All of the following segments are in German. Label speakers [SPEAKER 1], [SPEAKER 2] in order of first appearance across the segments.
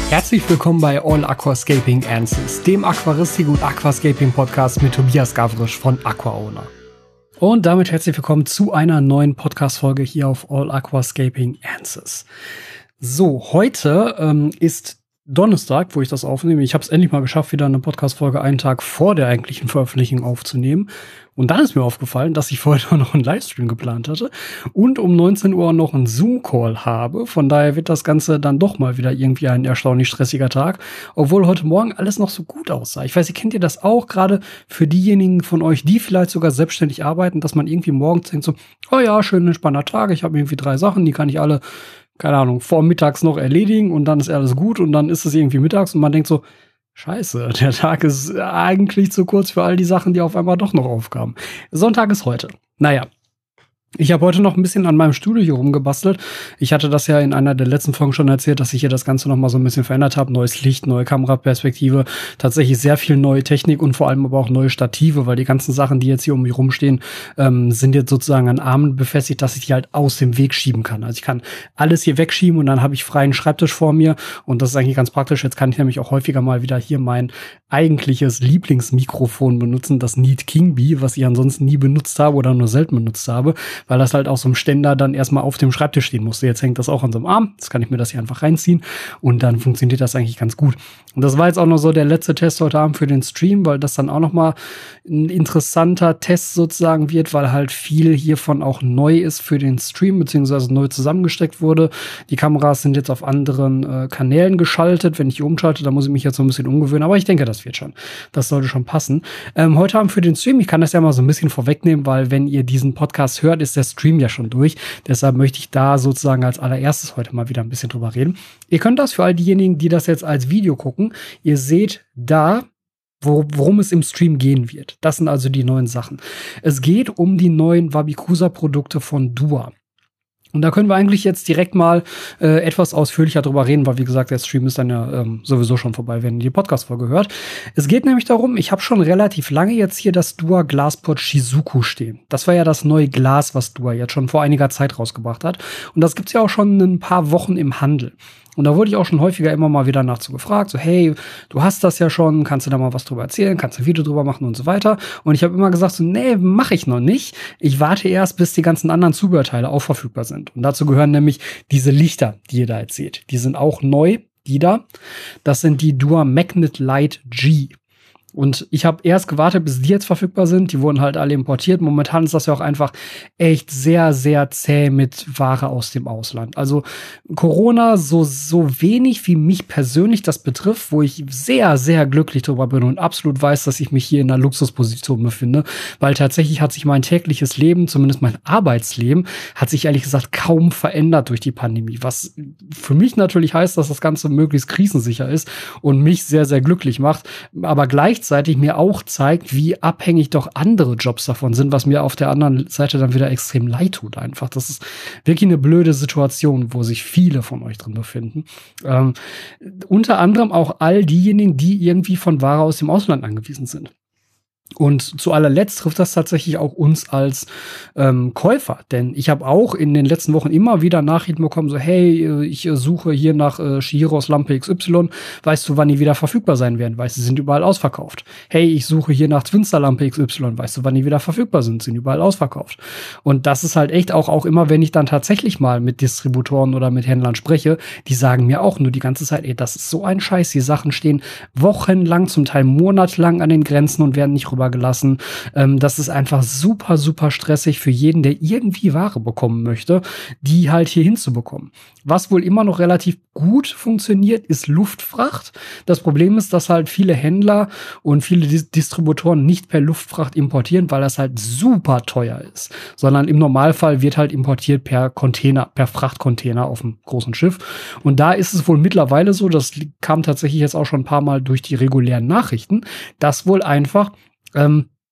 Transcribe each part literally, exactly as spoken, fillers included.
[SPEAKER 1] Herzlich willkommen bei All Aquascaping Answers, dem Aquaristik- und Aquascaping-Podcast mit Tobias Gavrisch von AquaOwner. Und damit herzlich willkommen zu einer neuen Podcast-Folge hier auf All Aquascaping Answers. So, heute ähm, ist Donnerstag, wo ich das aufnehme. Ich habe es endlich mal geschafft, wieder eine Podcast-Folge einen Tag vor der eigentlichen Veröffentlichung aufzunehmen. Und dann ist mir aufgefallen, dass ich vorher noch einen Livestream geplant hatte und um neunzehn Uhr noch einen Zoom-Call habe. Von daher wird das Ganze dann doch mal wieder irgendwie ein erstaunlich stressiger Tag, obwohl heute Morgen alles noch so gut aussah. Ich weiß, ihr kennt ihr das auch, gerade für diejenigen von euch, die vielleicht sogar selbstständig arbeiten, dass man irgendwie morgens denkt so, oh ja, schön entspannter Tag, ich habe irgendwie drei Sachen, die kann ich alle, keine Ahnung, vormittags noch erledigen und dann ist alles gut und dann ist es irgendwie mittags und man denkt so, Scheiße, der Tag ist eigentlich zu kurz für all die Sachen, die auf einmal doch noch aufkamen. Sonntag ist heute. Naja. Ich habe heute noch ein bisschen an meinem Studio hier rumgebastelt. Ich hatte das ja in einer der letzten Folgen schon erzählt, dass ich hier das Ganze noch mal so ein bisschen verändert habe. Neues Licht, neue Kameraperspektive, tatsächlich sehr viel neue Technik und vor allem aber auch neue Stative, weil die ganzen Sachen, die jetzt hier um mich rumstehen, ähm, sind jetzt sozusagen an Armen befestigt, dass ich die halt aus dem Weg schieben kann. Also ich kann alles hier wegschieben und dann habe ich freien Schreibtisch vor mir und das ist eigentlich ganz praktisch. Jetzt kann ich nämlich auch häufiger mal wieder hier mein eigentliches Lieblingsmikrofon benutzen, das Need King Bee, was ich ansonsten nie benutzt habe oder nur selten benutzt habe, weil das halt auf so einem Ständer dann erstmal auf dem Schreibtisch stehen musste. Jetzt hängt das auch an so einem Arm. Jetzt kann ich mir das hier einfach reinziehen und dann funktioniert das eigentlich ganz gut. Und das war jetzt auch noch so der letzte Test heute Abend für den Stream, weil das dann auch noch mal ein interessanter Test sozusagen wird, weil halt viel hiervon auch neu ist für den Stream, beziehungsweise neu zusammengesteckt wurde. Die Kameras sind jetzt auf anderen äh, Kanälen geschaltet. Wenn ich die umschalte, dann muss ich mich jetzt so ein bisschen umgewöhnen. Aber ich denke, das wird schon. Das sollte schon passen. Ähm, heute Abend für den Stream, ich kann das ja mal so ein bisschen vorwegnehmen, weil wenn ihr diesen Podcast hört, ist der Stream ja schon durch. Deshalb möchte ich da sozusagen als allererstes heute mal wieder ein bisschen drüber reden. Ihr könnt das für all diejenigen, die das jetzt als Video gucken, ihr seht da, Wo, worum es im Stream gehen wird. Das sind also die neuen Sachen. Es geht um die neuen Wabicusa-Produkte von Dua. Und da können wir eigentlich jetzt direkt mal äh, etwas ausführlicher drüber reden, weil wie gesagt, der Stream ist dann ja ähm, sowieso schon vorbei, wenn ihr die Podcast-Folge hört. Es geht nämlich darum, ich habe schon relativ lange jetzt hier das Dua Glasport Shizuku stehen. Das war ja das neue Glas, was Dua jetzt schon vor einiger Zeit rausgebracht hat. Und das gibt's ja auch schon ein paar Wochen im Handel. Und da wurde ich auch schon häufiger immer mal wieder nach so gefragt, so hey, du hast das ja schon, kannst du da mal was drüber erzählen, kannst du ein Video drüber machen und so weiter. Und ich habe immer gesagt, so nee, mache ich noch nicht. Ich warte erst, bis die ganzen anderen Zubehörteile auch verfügbar sind. Und dazu gehören nämlich diese Lichter, die ihr da jetzt seht. Die sind auch neu, die da. Das sind die Dua Magnet Light G. Und ich habe erst gewartet, bis die jetzt verfügbar sind. Die wurden halt alle importiert. Momentan ist das ja auch einfach echt sehr, sehr zäh mit Ware aus dem Ausland. Also Corona, so, so wenig wie mich persönlich das betrifft, wo ich sehr, sehr glücklich drüber bin und absolut weiß, dass ich mich hier in einer Luxusposition befinde. Weil tatsächlich hat sich mein tägliches Leben, zumindest mein Arbeitsleben, hat sich ehrlich gesagt kaum verändert durch die Pandemie. Was für mich natürlich heißt, dass das Ganze möglichst krisensicher ist und mich sehr, sehr glücklich macht. Aber gleichzeitig gleichzeitig mir auch zeigt, wie abhängig doch andere Jobs davon sind, was mir auf der anderen Seite dann wieder extrem leid tut einfach. Das ist wirklich eine blöde Situation, wo sich viele von euch drin befinden. Ähm, unter anderem auch all diejenigen, die irgendwie von Ware aus dem Ausland angewiesen sind. Und zu allerletzt trifft das tatsächlich auch uns als ähm, Käufer. Denn ich habe auch in den letzten Wochen immer wieder Nachrichten bekommen, so hey, ich äh, suche hier nach äh, Shihiros Lampe X Y. Weißt du, wann die wieder verfügbar sein werden? Weißt du, sind überall ausverkauft. Hey, ich suche hier nach Twinster Lampe X Y. Weißt du, wann die wieder verfügbar sind? Sind überall ausverkauft. Und das ist halt echt auch, auch immer, wenn ich dann tatsächlich mal mit Distributoren oder mit Händlern spreche, die sagen mir auch nur die ganze Zeit, ey, das ist so ein Scheiß. Die Sachen stehen wochenlang, zum Teil monatelang an den Grenzen und werden nicht gelassen. Ähm, das ist einfach super, super stressig für jeden, der irgendwie Ware bekommen möchte, die halt hier hinzubekommen. Was wohl immer noch relativ gut funktioniert, ist Luftfracht. Das Problem ist, dass halt viele Händler und viele Dis- Distributoren nicht per Luftfracht importieren, weil das halt super teuer ist. Sondern im Normalfall wird halt importiert per Container, per Frachtcontainer auf einem großen Schiff. Und da ist es wohl mittlerweile so, das kam tatsächlich jetzt auch schon ein paar Mal durch die regulären Nachrichten, dass wohl einfach Ähm,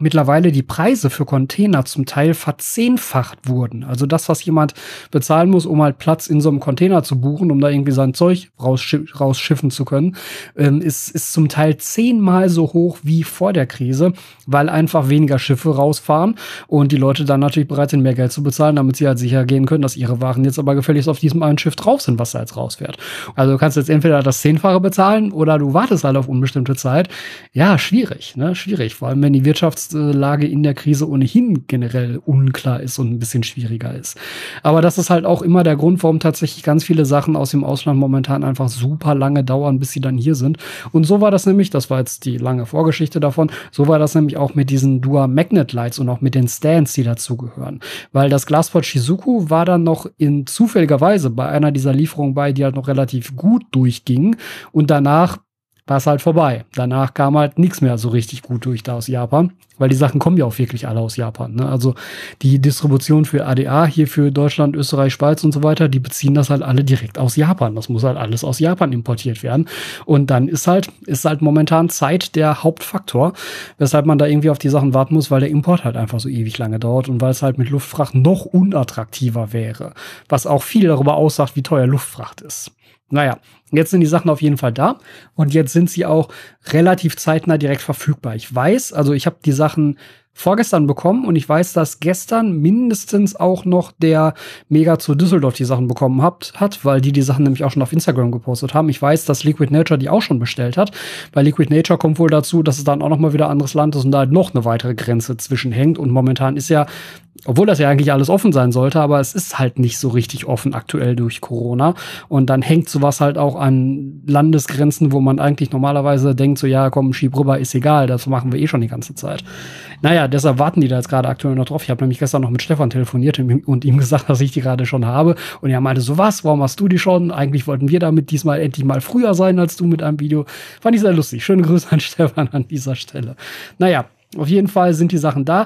[SPEAKER 1] mittlerweile die Preise für Container zum Teil verzehnfacht wurden. Also das, was jemand bezahlen muss, um halt Platz in so einem Container zu buchen, um da irgendwie sein Zeug rausschi- rausschiffen zu können, ähm, ist, ist zum Teil zehnmal so hoch wie vor der Krise, weil einfach weniger Schiffe rausfahren und die Leute dann natürlich bereit sind, mehr Geld zu bezahlen, damit sie halt sicher gehen können, dass ihre Waren jetzt aber gefälligst auf diesem einen Schiff drauf sind, was da jetzt rausfährt. Also du kannst jetzt entweder das Zehnfache bezahlen oder du wartest halt auf unbestimmte Zeit. Ja, schwierig, ne? Schwierig. Vor allem, wenn die Wirtschaftslage in der Krise ohnehin generell unklar ist und ein bisschen schwieriger ist. Aber das ist halt auch immer der Grund, warum tatsächlich ganz viele Sachen aus dem Ausland momentan einfach super lange dauern, bis sie dann hier sind. Und so war das nämlich, das war jetzt die lange Vorgeschichte davon, so war das nämlich auch mit diesen Dua Magnet Lights und auch mit den Stands, die dazugehören. Weil das Glassport Shizuku war dann noch in zufälligerweise bei einer dieser Lieferungen bei, die halt noch relativ gut durchging. Und danach war es halt vorbei. Danach kam halt nichts mehr so richtig gut durch da aus Japan, weil die Sachen kommen ja auch wirklich alle aus Japan, ne? Also die Distribution für A D A hier für Deutschland, Österreich, Schweiz und so weiter, die beziehen das halt alle direkt aus Japan. Das muss halt alles aus Japan importiert werden. Und dann ist halt, ist halt momentan Zeit der Hauptfaktor, weshalb man da irgendwie auf die Sachen warten muss, weil der Import halt einfach so ewig lange dauert und weil es halt mit Luftfracht noch unattraktiver wäre. Was auch viel darüber aussagt, wie teuer Luftfracht ist. Naja, jetzt sind die Sachen auf jeden Fall da und jetzt sind sie auch relativ zeitnah direkt verfügbar. Ich weiß, also ich habe die Sachen vorgestern bekommen und ich weiß, dass gestern mindestens auch noch der Mega zu Düsseldorf die Sachen bekommen hat, hat, weil die die Sachen nämlich auch schon auf Instagram gepostet haben. Ich weiß, dass Liquid Nature die auch schon bestellt hat. Bei Liquid Nature kommt wohl dazu, dass es dann auch noch mal wieder ein anderes Land ist und da halt noch eine weitere Grenze zwischenhängt. Und momentan ist ja, obwohl das ja eigentlich alles offen sein sollte, aber es ist halt nicht so richtig offen aktuell durch Corona. Und dann hängt sowas halt auch an Landesgrenzen, wo man eigentlich normalerweise denkt, so ja, komm, schieb rüber, ist egal, das machen wir eh schon die ganze Zeit. Naja, deshalb warten die da jetzt gerade aktuell noch drauf. Ich habe nämlich gestern noch mit Stefan telefoniert und ihm gesagt, dass ich die gerade schon habe. Und er meinte so, was, warum hast du die schon? Eigentlich wollten wir damit diesmal endlich mal früher sein als du mit einem Video. Fand ich sehr lustig. Schöne Grüße an Stefan an dieser Stelle. Naja, auf jeden Fall sind die Sachen da.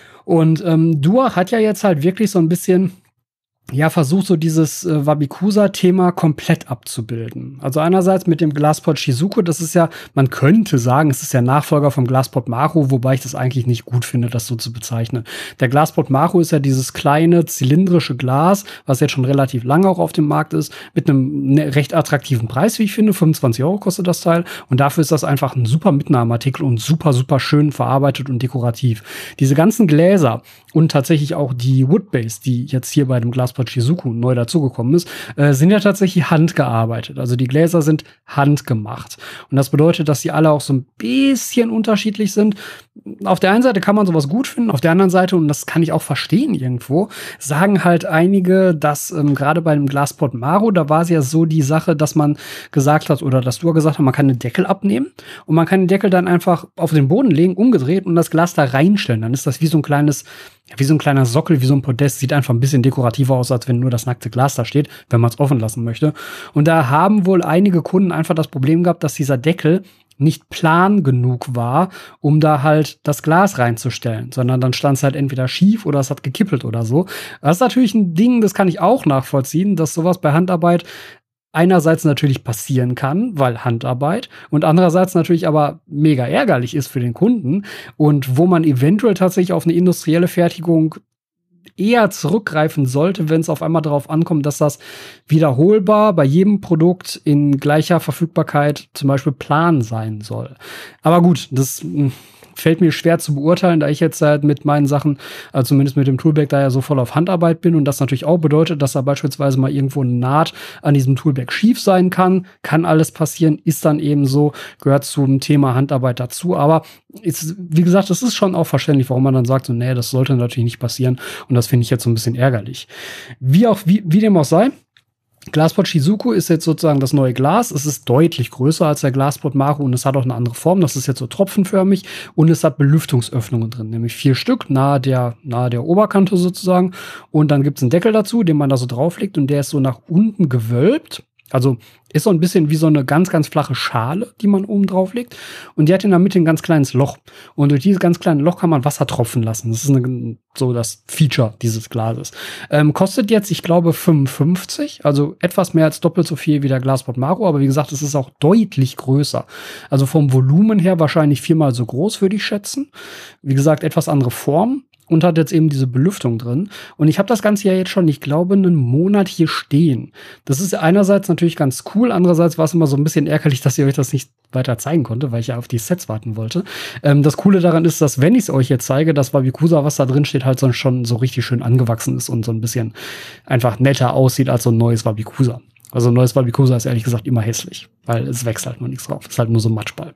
[SPEAKER 1] Und ähm, Dua hat ja jetzt halt wirklich so ein bisschen ja, versucht so dieses äh, Wabikusa-Thema komplett abzubilden. Also einerseits mit dem Glasspot Shizuku, das ist ja, man könnte sagen, es ist der Nachfolger vom Glasspot Maru, wobei ich das eigentlich nicht gut finde, das so zu bezeichnen. Der Glasspot Maru ist ja dieses kleine, zylindrische Glas, was jetzt schon relativ lange auch auf dem Markt ist, mit einem ne, recht attraktiven Preis, wie ich finde. fünfundzwanzig Euro kostet das Teil. Und dafür ist das einfach ein super Mitnahmeartikel und super, super schön verarbeitet und dekorativ. Diese ganzen Gläser und tatsächlich auch die Woodbase, die jetzt hier bei dem Glasspot Shizuku neu dazugekommen ist, äh, sind ja tatsächlich handgearbeitet. Also die Gläser sind handgemacht. Und das bedeutet, dass die alle auch so ein bisschen unterschiedlich sind. Auf der einen Seite kann man sowas gut finden, auf der anderen Seite, und das kann ich auch verstehen irgendwo, sagen halt einige, dass ähm, gerade bei dem Glasspot Maru, da war es ja so die Sache, dass man gesagt hat, oder dass du gesagt hast, man kann den Deckel abnehmen und man kann den Deckel dann einfach auf den Boden legen, umgedreht und das Glas da reinstellen. Dann ist das wie so ein kleines wie so ein kleiner Sockel, wie so ein Podest, sieht einfach ein bisschen dekorativer aus, als wenn nur das nackte Glas da steht, wenn man es offen lassen möchte. Und da haben wohl einige Kunden einfach das Problem gehabt, dass dieser Deckel nicht plan genug war, um da halt das Glas reinzustellen, sondern dann stand es halt entweder schief oder es hat gekippelt oder so. Das ist natürlich ein Ding, das kann ich auch nachvollziehen, dass sowas bei Handarbeit einerseits natürlich passieren kann, weil Handarbeit, und andererseits natürlich aber mega ärgerlich ist für den Kunden und wo man eventuell tatsächlich auf eine industrielle Fertigung eher zurückgreifen sollte, wenn es auf einmal darauf ankommt, dass das wiederholbar bei jedem Produkt in gleicher Verfügbarkeit zum Beispiel plan sein soll. Aber gut, das fällt mir schwer zu beurteilen, da ich jetzt halt mit meinen Sachen, also zumindest mit dem Toolbag, da ja so voll auf Handarbeit bin und das natürlich auch bedeutet, dass da beispielsweise mal irgendwo eine Naht an diesem Toolbag schief sein kann, kann alles passieren, ist dann eben so, gehört zum Thema Handarbeit dazu, aber ist, wie gesagt, das ist schon auch verständlich, warum man dann sagt, so, nee, das sollte natürlich nicht passieren und das finde ich jetzt so ein bisschen ärgerlich. Wie auch, wie, wie dem auch sei, Glasspot Shizuku ist jetzt sozusagen das neue Glas. Es ist deutlich größer als der Glasspot Maru und es hat auch eine andere Form. Das ist jetzt so tropfenförmig und es hat Belüftungsöffnungen drin, nämlich vier Stück nahe der, nahe der Oberkante sozusagen. Und dann gibt es einen Deckel dazu, den man da so drauflegt und der ist so nach unten gewölbt. Also ist so ein bisschen wie so eine ganz, ganz flache Schale, die man oben drauf legt. Und die hat in der Mitte ein ganz kleines Loch. Und durch dieses ganz kleine Loch kann man Wasser tropfen lassen. Das ist eine, so das Feature dieses Glases. Ähm, kostet jetzt, ich glaube, fünfundfünfzig. Also etwas mehr als doppelt so viel wie der Glaspot Maro. Aber wie gesagt, es ist auch deutlich größer. Also vom Volumen her wahrscheinlich viermal so groß, würde ich schätzen. Wie gesagt, etwas andere Form. Und hat jetzt eben diese Belüftung drin. Und ich habe das Ganze ja jetzt schon, ich glaube, einen Monat hier stehen. Das ist einerseits natürlich ganz cool, andererseits war es immer so ein bisschen ärgerlich, dass ich euch das nicht weiter zeigen konnte, weil ich ja auf die Sets warten wollte. Ähm, das Coole daran ist, dass, wenn ich es euch jetzt zeige, das Wabikusa, was da drin steht, halt so schon so richtig schön angewachsen ist und so ein bisschen einfach netter aussieht als so ein neues Wabikusa. Also ein neues Wabikusa ist ehrlich gesagt immer hässlich, weil es wächst halt nur nichts drauf. Es ist halt nur so ein Matschball.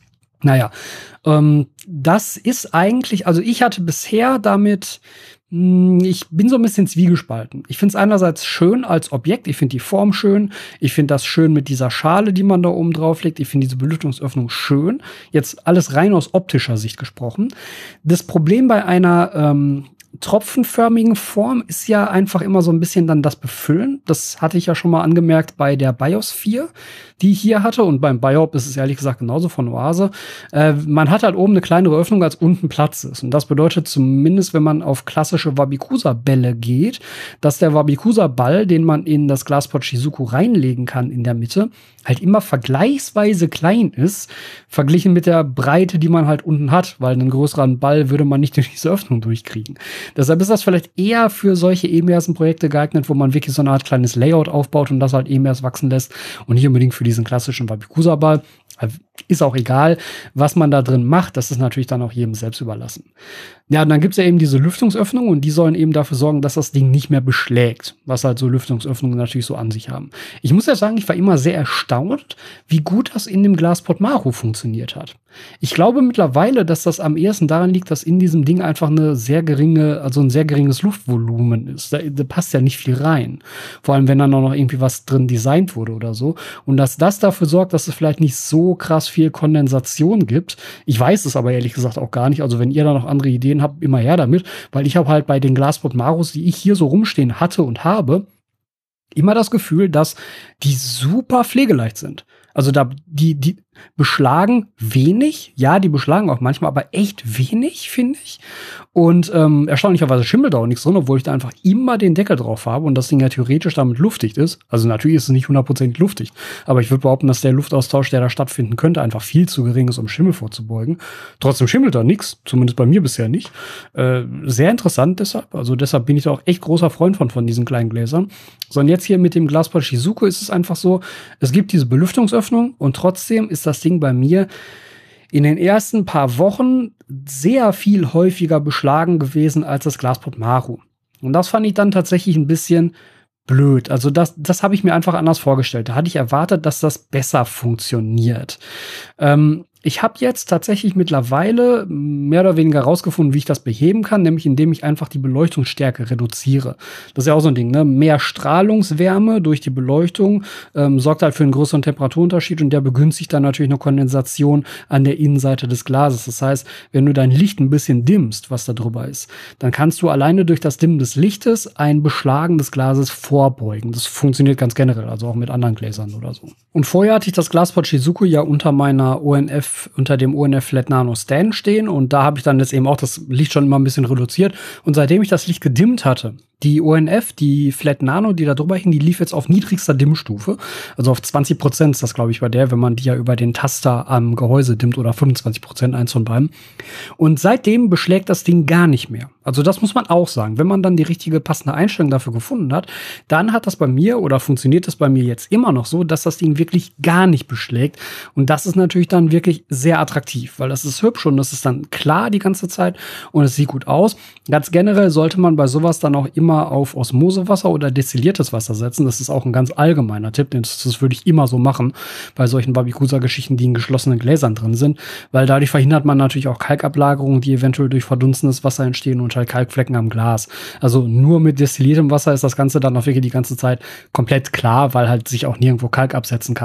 [SPEAKER 1] Naja, ähm, das ist eigentlich, also ich hatte bisher damit, mh, ich bin so ein bisschen zwiegespalten. Ich finde es einerseits schön als Objekt, ich finde die Form schön, ich finde das schön mit dieser Schale, die man da oben drauf legt, ich finde diese Belüftungsöffnung schön. Jetzt alles rein aus optischer Sicht gesprochen. Das Problem bei einer ähm, tropfenförmigen Form ist ja einfach immer so ein bisschen dann das Befüllen. Das hatte ich ja schon mal angemerkt bei der BIOS vier, die ich hier hatte. Und beim BIOP ist es ehrlich gesagt genauso von Oase. Äh, man hat halt oben eine kleinere Öffnung, als unten Platz ist. Und das bedeutet zumindest, wenn man auf klassische Wabikusa-Bälle geht, dass der Wabikusa-Ball, den man in das Glaspot Shizuku reinlegen kann in der Mitte, halt immer vergleichsweise klein ist, verglichen mit der Breite, die man halt unten hat, weil einen größeren Ball würde man nicht durch diese Öffnung durchkriegen. Deshalb ist das vielleicht eher für solche E-Mers-Projekte geeignet, wo man wirklich so eine Art kleines Layout aufbaut und das halt E-Mers wachsen lässt und nicht unbedingt für diesen klassischen Wabikusa-Ball. Ist auch egal, was man da drin macht, das ist natürlich dann auch jedem selbst überlassen. Ja, und dann gibt's ja eben diese Lüftungsöffnungen und die sollen eben dafür sorgen, dass das Ding nicht mehr beschlägt, was halt so Lüftungsöffnungen natürlich so an sich haben. Ich muss ja sagen, ich war immer sehr erstaunt, wie gut das in dem Glaspot Maro funktioniert hat. Ich glaube mittlerweile, dass das am ehesten daran liegt, dass in diesem Ding einfach eine sehr geringe, also ein sehr geringes Luftvolumen ist. Da, da passt ja nicht viel rein. Vor allem, wenn dann auch noch irgendwie was drin designt wurde oder so. Und dass das dafür sorgt, dass es vielleicht nicht so krass viel Kondensation gibt. Ich weiß es aber ehrlich gesagt auch gar nicht. Also wenn ihr da noch andere Ideen habt, immer her damit. Weil ich habe halt bei den Glaspot Maros, die ich hier so rumstehen hatte und habe, immer das Gefühl, dass die super pflegeleicht sind. Also da, die, die beschlagen wenig. Ja, die beschlagen auch manchmal, aber echt wenig, finde ich. Und ähm, erstaunlicherweise schimmelt da auch nichts drin, obwohl ich da einfach immer den Deckel drauf habe und das Ding ja theoretisch damit luftdicht ist. Also natürlich ist es nicht hundertprozentig luftdicht, aber ich würde behaupten, dass der Luftaustausch, der da stattfinden könnte, einfach viel zu gering ist, um Schimmel vorzubeugen. Trotzdem schimmelt da nichts, zumindest bei mir bisher nicht. Äh, sehr interessant deshalb. Also deshalb bin ich da auch echt großer Freund von, von diesen kleinen Gläsern. So, und jetzt hier mit dem Glaspot Shizuku ist es einfach so, es gibt diese Belüftungsöffnung und trotzdem ist das Ding bei mir in den ersten paar Wochen sehr viel häufiger beschlagen gewesen als das Glaspot Maro. Und das fand ich dann tatsächlich ein bisschen blöd. Also das, das habe ich mir einfach anders vorgestellt. Da hatte ich erwartet, dass das besser funktioniert. Ähm, Ich habe jetzt tatsächlich mittlerweile mehr oder weniger rausgefunden, wie ich das beheben kann, nämlich indem ich einfach die Beleuchtungsstärke reduziere. Das ist ja auch so ein Ding, ne? Mehr Strahlungswärme durch die Beleuchtung ähm, sorgt halt für einen größeren Temperaturunterschied und der begünstigt dann natürlich eine Kondensation an der Innenseite des Glases. Das heißt, wenn du dein Licht ein bisschen dimmst, was da drüber ist, dann kannst du alleine durch das Dimmen des Lichtes ein Beschlagen des Glases vorbeugen. Das funktioniert ganz generell, also auch mit anderen Gläsern oder so. Und vorher hatte ich das Glaspot Shizuku ja unter meiner O N F unter dem O N F Flat Nano Stand stehen und da habe ich dann jetzt eben auch das Licht schon immer ein bisschen reduziert und seitdem ich das Licht gedimmt hatte, die O N F, die Flat Nano, die da drüber hing, die lief jetzt auf niedrigster Dimmstufe, also auf zwanzig Prozent ist das, glaube ich, bei der, wenn man die ja über den Taster am Gehäuse dimmt oder fünfundzwanzig Prozent, eins von beiden. Und seitdem beschlägt das Ding gar nicht mehr. Also das muss man auch sagen. Wenn man dann die richtige passende Einstellung dafür gefunden hat, dann hat das bei mir oder funktioniert das bei mir jetzt immer noch so, dass das Ding wirklich gar nicht beschlägt. Und das ist natürlich dann wirklich sehr attraktiv, weil das ist hübsch und das ist dann klar die ganze Zeit und es sieht gut aus. Ganz generell sollte man bei sowas dann auch immer auf Osmosewasser oder destilliertes Wasser setzen. Das ist auch ein ganz allgemeiner Tipp, das, das würde ich immer so machen bei solchen Wabikusa-Geschichten, die in geschlossenen Gläsern drin sind, weil dadurch verhindert man natürlich auch Kalkablagerungen, die eventuell durch verdunstenes Wasser entstehen und halt Kalkflecken am Glas. Also nur mit destilliertem Wasser ist das Ganze dann auch wirklich die ganze Zeit komplett klar, weil halt sich auch nirgendwo Kalk absetzen kann.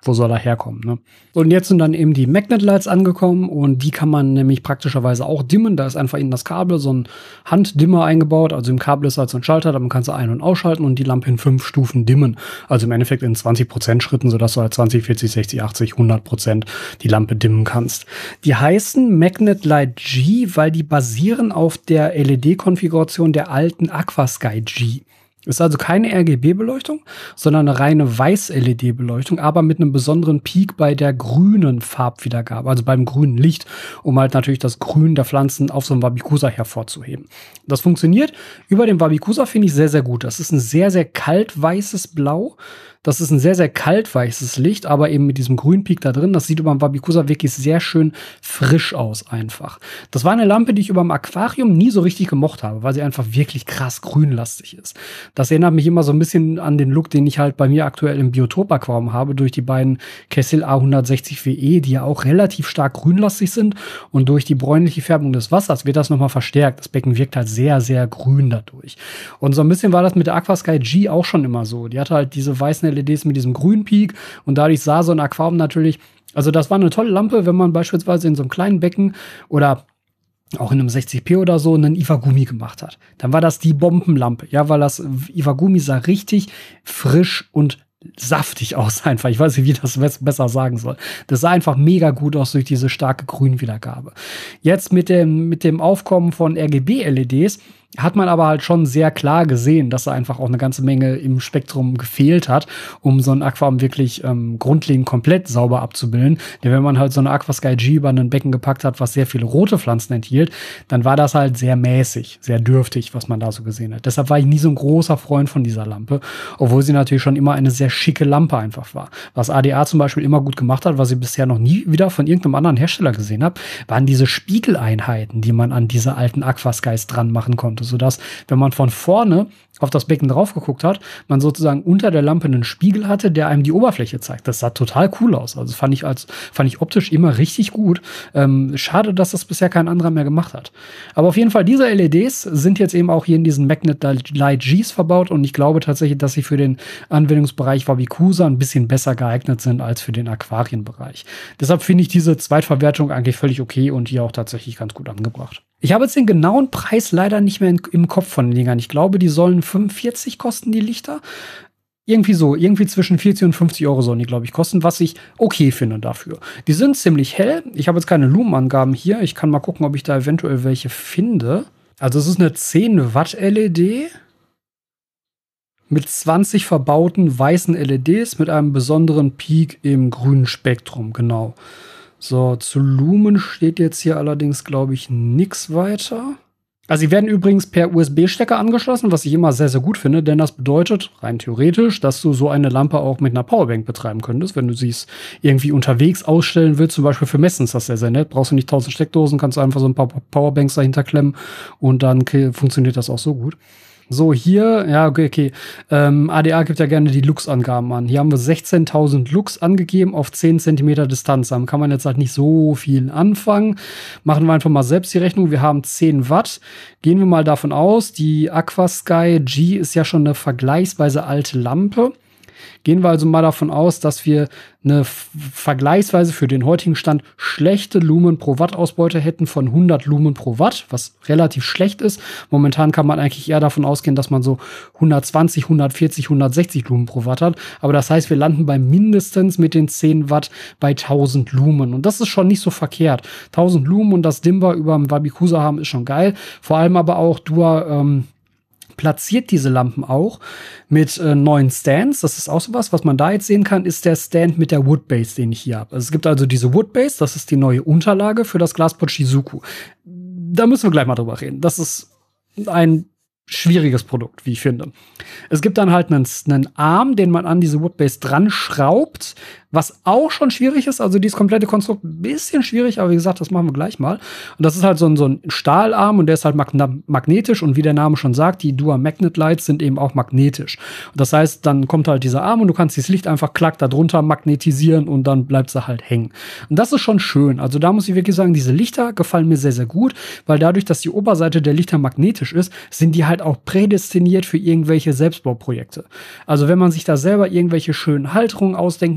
[SPEAKER 1] wo soll er herkommen, ne? Und jetzt sind dann eben die Magnet Lights angekommen und die kann man nämlich praktischerweise auch dimmen. Da ist einfach in das Kabel so ein Handdimmer eingebaut. Also im Kabel ist halt so ein Schalter, da kannst du ein- und ausschalten und die Lampe in fünf Stufen dimmen. Also im Endeffekt in zwanzig Prozent Schritten, sodass du halt zwanzig, vierzig, sechzig, achtzig, hundert Prozent die Lampe dimmen kannst. Die heißen Magnet Light G, weil die basieren auf der L E D-Konfiguration der alten Aquasky G. Ist also keine R G B-Beleuchtung, sondern eine reine Weiß-L E D-Beleuchtung, aber mit einem besonderen Peak bei der grünen Farbwiedergabe, also beim grünen Licht, um halt natürlich das Grün der Pflanzen auf so einem Wabikusa hervorzuheben. Das funktioniert über dem Wabikusa, finde ich sehr, sehr gut. Das ist ein sehr, sehr kaltweißes Blau. Das ist ein sehr, sehr kaltweißes Licht, aber eben mit diesem grünen Peak da drin. Das sieht über dem Wabikusa wirklich sehr schön frisch aus einfach. Das war eine Lampe, die ich über dem Aquarium nie so richtig gemocht habe, weil sie einfach wirklich krass grünlastig ist. Das erinnert mich immer so ein bisschen an den Look, den ich halt bei mir aktuell im Biotop-Aquarium habe, durch die beiden Kessil A hundertsechzig W E, die ja auch relativ stark grünlastig sind. Und durch die bräunliche Färbung des Wassers wird das nochmal verstärkt. Das Becken wirkt halt sehr, sehr grün dadurch. Und so ein bisschen war das mit der Aquasky G auch schon immer so. Die hatte halt diese weißen L E Ds mit diesem grünen Peak und dadurch sah so ein Aquarium natürlich, also das war eine tolle Lampe, wenn man beispielsweise in so einem kleinen Becken oder auch in einem sechzig p oder so einen Iwagumi gemacht hat. Dann war das die Bombenlampe, ja, weil das Iwagumi sah richtig frisch und saftig aus einfach. Ich weiß nicht, wie ich das besser sagen soll. Das sah einfach mega gut aus durch diese starke Grünwiedergabe. Jetzt mit dem, mit dem Aufkommen von R G B-L E Ds hat man aber halt schon sehr klar gesehen, dass da einfach auch eine ganze Menge im Spektrum gefehlt hat, um so ein Aquarium wirklich ähm, grundlegend komplett sauber abzubilden. Denn wenn man halt so eine Aquasky G über ein Becken gepackt hat, was sehr viele rote Pflanzen enthielt, dann war das halt sehr mäßig, sehr dürftig, was man da so gesehen hat. Deshalb war ich nie so ein großer Freund von dieser Lampe, obwohl sie natürlich schon immer eine sehr schicke Lampe einfach war. Was A D A zum Beispiel immer gut gemacht hat, was ich bisher noch nie wieder von irgendeinem anderen Hersteller gesehen habe, waren diese Spiegeleinheiten, die man an diese alten Aquaskys dran machen konnte, sodass, wenn man von vorne auf das Becken drauf geguckt hat, man sozusagen unter der Lampe einen Spiegel hatte, der einem die Oberfläche zeigt. Das sah total cool aus. Also fand ich als fand ich optisch immer richtig gut. Ähm, schade, dass das bisher kein anderer mehr gemacht hat. Aber auf jeden Fall, diese L E Ds sind jetzt eben auch hier in diesen Magnet Light Gs verbaut und ich glaube tatsächlich, dass sie für den Anwendungsbereich Wabikusa ein bisschen besser geeignet sind als für den Aquarienbereich. Deshalb finde ich diese Zweitverwertung eigentlich völlig okay und hier auch tatsächlich ganz gut angebracht. Ich habe jetzt den genauen Preis leider nicht mehr in, im Kopf von den Dingern. Ich glaube, die sollen fünfundvierzig kosten, die Lichter. Irgendwie so, irgendwie zwischen vierzig und fünfzig Euro sollen die, glaube ich, kosten, was ich okay finde dafür. Die sind ziemlich hell. Ich habe jetzt keine Lumenangaben hier. Ich kann mal gucken, ob ich da eventuell welche finde. Also es ist eine zehn Watt L E D mit zwanzig verbauten weißen L E Ds mit einem besonderen Peak im grünen Spektrum, genau. So, zu Lumen steht jetzt hier allerdings, glaube ich, nichts weiter. Also sie werden übrigens per U S B-Stecker angeschlossen, was ich immer sehr, sehr gut finde, denn das bedeutet rein theoretisch, dass du so eine Lampe auch mit einer Powerbank betreiben könntest, wenn du sie irgendwie unterwegs ausstellen willst, zum Beispiel für Messen ist das sehr, sehr nett. Brauchst du nicht tausend Steckdosen, kannst du einfach so ein paar Powerbanks dahinter klemmen und dann funktioniert das auch so gut. So, hier, ja, okay, okay. Ähm, A D A gibt ja gerne die Lux-Angaben an. Hier haben wir sechzehntausend Lux angegeben auf zehn Zentimeter Distanz. Damit kann man jetzt halt nicht so viel anfangen. Machen wir einfach mal selbst die Rechnung. Wir haben zehn Watt. Gehen wir mal davon aus, die Aquasky G ist ja schon eine vergleichsweise alte Lampe. Gehen wir also mal davon aus, dass wir eine vergleichsweise für den heutigen Stand schlechte Lumen pro Watt Ausbeute hätten von hundert Lumen pro Watt, was relativ schlecht ist. Momentan kann man eigentlich eher davon ausgehen, dass man so hundertzwanzig, hundertvierzig, hundertsechzig Lumen pro Watt hat. Aber das heißt, wir landen bei mindestens mit den zehn Watt bei tausend Lumen. Und das ist schon nicht so verkehrt. tausend Lumen und das Dimmer über dem Wabikusa haben ist schon geil. Vor allem aber auch Dua ähm, platziert diese Lampen auch mit äh, neuen Stands. Das ist auch sowas, was man da jetzt sehen kann, ist der Stand mit der Woodbase, den ich hier habe. Also es gibt also diese Woodbase, das ist die neue Unterlage für das Glaspot Shizuku. Da müssen wir gleich mal drüber reden. Das ist ein schwieriges Produkt, wie ich finde. Es gibt dann halt einen, einen Arm, den man an diese Woodbase dran schraubt, was auch schon schwierig ist. Also dieses komplette Konstrukt ein bisschen schwierig, aber wie gesagt, das machen wir gleich mal. Und das ist halt so ein, so ein Stahlarm und der ist halt magna- magnetisch und wie der Name schon sagt, die Dua Magnet Lights sind eben auch magnetisch. Und das heißt, dann kommt halt dieser Arm und du kannst dieses Licht einfach klack da drunter magnetisieren und dann bleibt sie halt hängen. Und das ist schon schön. Also da muss ich wirklich sagen, diese Lichter gefallen mir sehr, sehr gut, weil dadurch, dass die Oberseite der Lichter magnetisch ist, sind die halt auch prädestiniert für irgendwelche Selbstbauprojekte. Also wenn man sich da selber irgendwelche schönen Halterungen ausdenken will,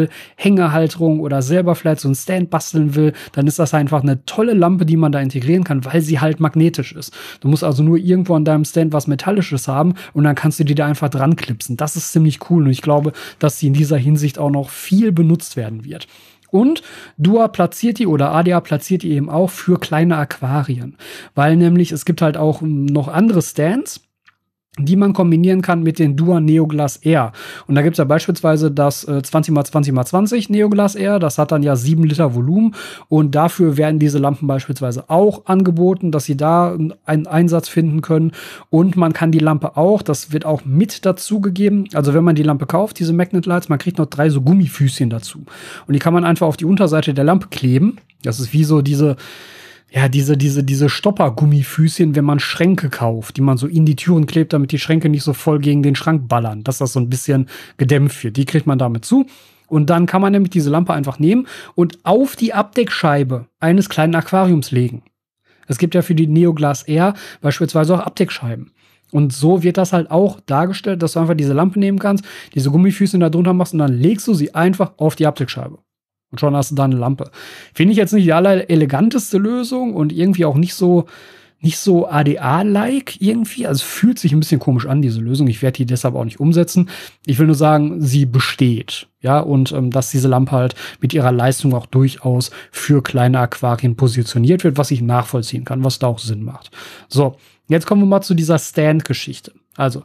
[SPEAKER 1] Hängehalterung oder selber vielleicht so einen Stand basteln will, dann ist das einfach eine tolle Lampe, die man da integrieren kann, weil sie halt magnetisch ist. Du musst also nur irgendwo an deinem Stand was Metallisches haben und dann kannst du die da einfach dran klipsen. Das ist ziemlich cool und ich glaube, dass sie in dieser Hinsicht auch noch viel benutzt werden wird. Und Dua platziert die oder A D A platziert die eben auch für kleine Aquarien, weil nämlich es gibt halt auch noch andere Stands, die man kombinieren kann mit den Dua Neoglas Air. Und da gibt's ja beispielsweise das äh, zwanzig mal zwanzig mal zwanzig Neoglas Air, das hat dann ja sieben Liter Volumen und dafür werden diese Lampen beispielsweise auch angeboten, dass sie da einen Einsatz finden können. Und man kann die Lampe auch, das wird auch mit dazu gegeben, also wenn man die Lampe kauft, diese Magnet Lights, man kriegt noch drei so Gummifüßchen dazu. Und die kann man einfach auf die Unterseite der Lampe kleben. Das ist wie so diese Ja, diese, diese, diese Stopper-Gummifüßchen, wenn man Schränke kauft, die man so in die Türen klebt, damit die Schränke nicht so voll gegen den Schrank ballern, dass das so ein bisschen gedämpft wird. Die kriegt man damit zu. Und dann kann man nämlich diese Lampe einfach nehmen und auf die Abdeckscheibe eines kleinen Aquariums legen. Es gibt ja für die Neoglas Air beispielsweise auch Abdeckscheiben. Und so wird das halt auch dargestellt, dass du einfach diese Lampe nehmen kannst, diese Gummifüßchen da drunter machst und dann legst du sie einfach auf die Abdeckscheibe. Und schon hast du da eine Lampe. Finde ich jetzt nicht die allereleganteste Lösung und irgendwie auch nicht so, nicht so A D A-like irgendwie. Also es fühlt sich ein bisschen komisch an, diese Lösung. Ich werde die deshalb auch nicht umsetzen. Ich will nur sagen, sie besteht. Ja, und ähm, dass diese Lampe halt mit ihrer Leistung auch durchaus für kleine Aquarien positioniert wird, was ich nachvollziehen kann, was da auch Sinn macht. So, jetzt kommen wir mal zu dieser Stand-Geschichte. Also,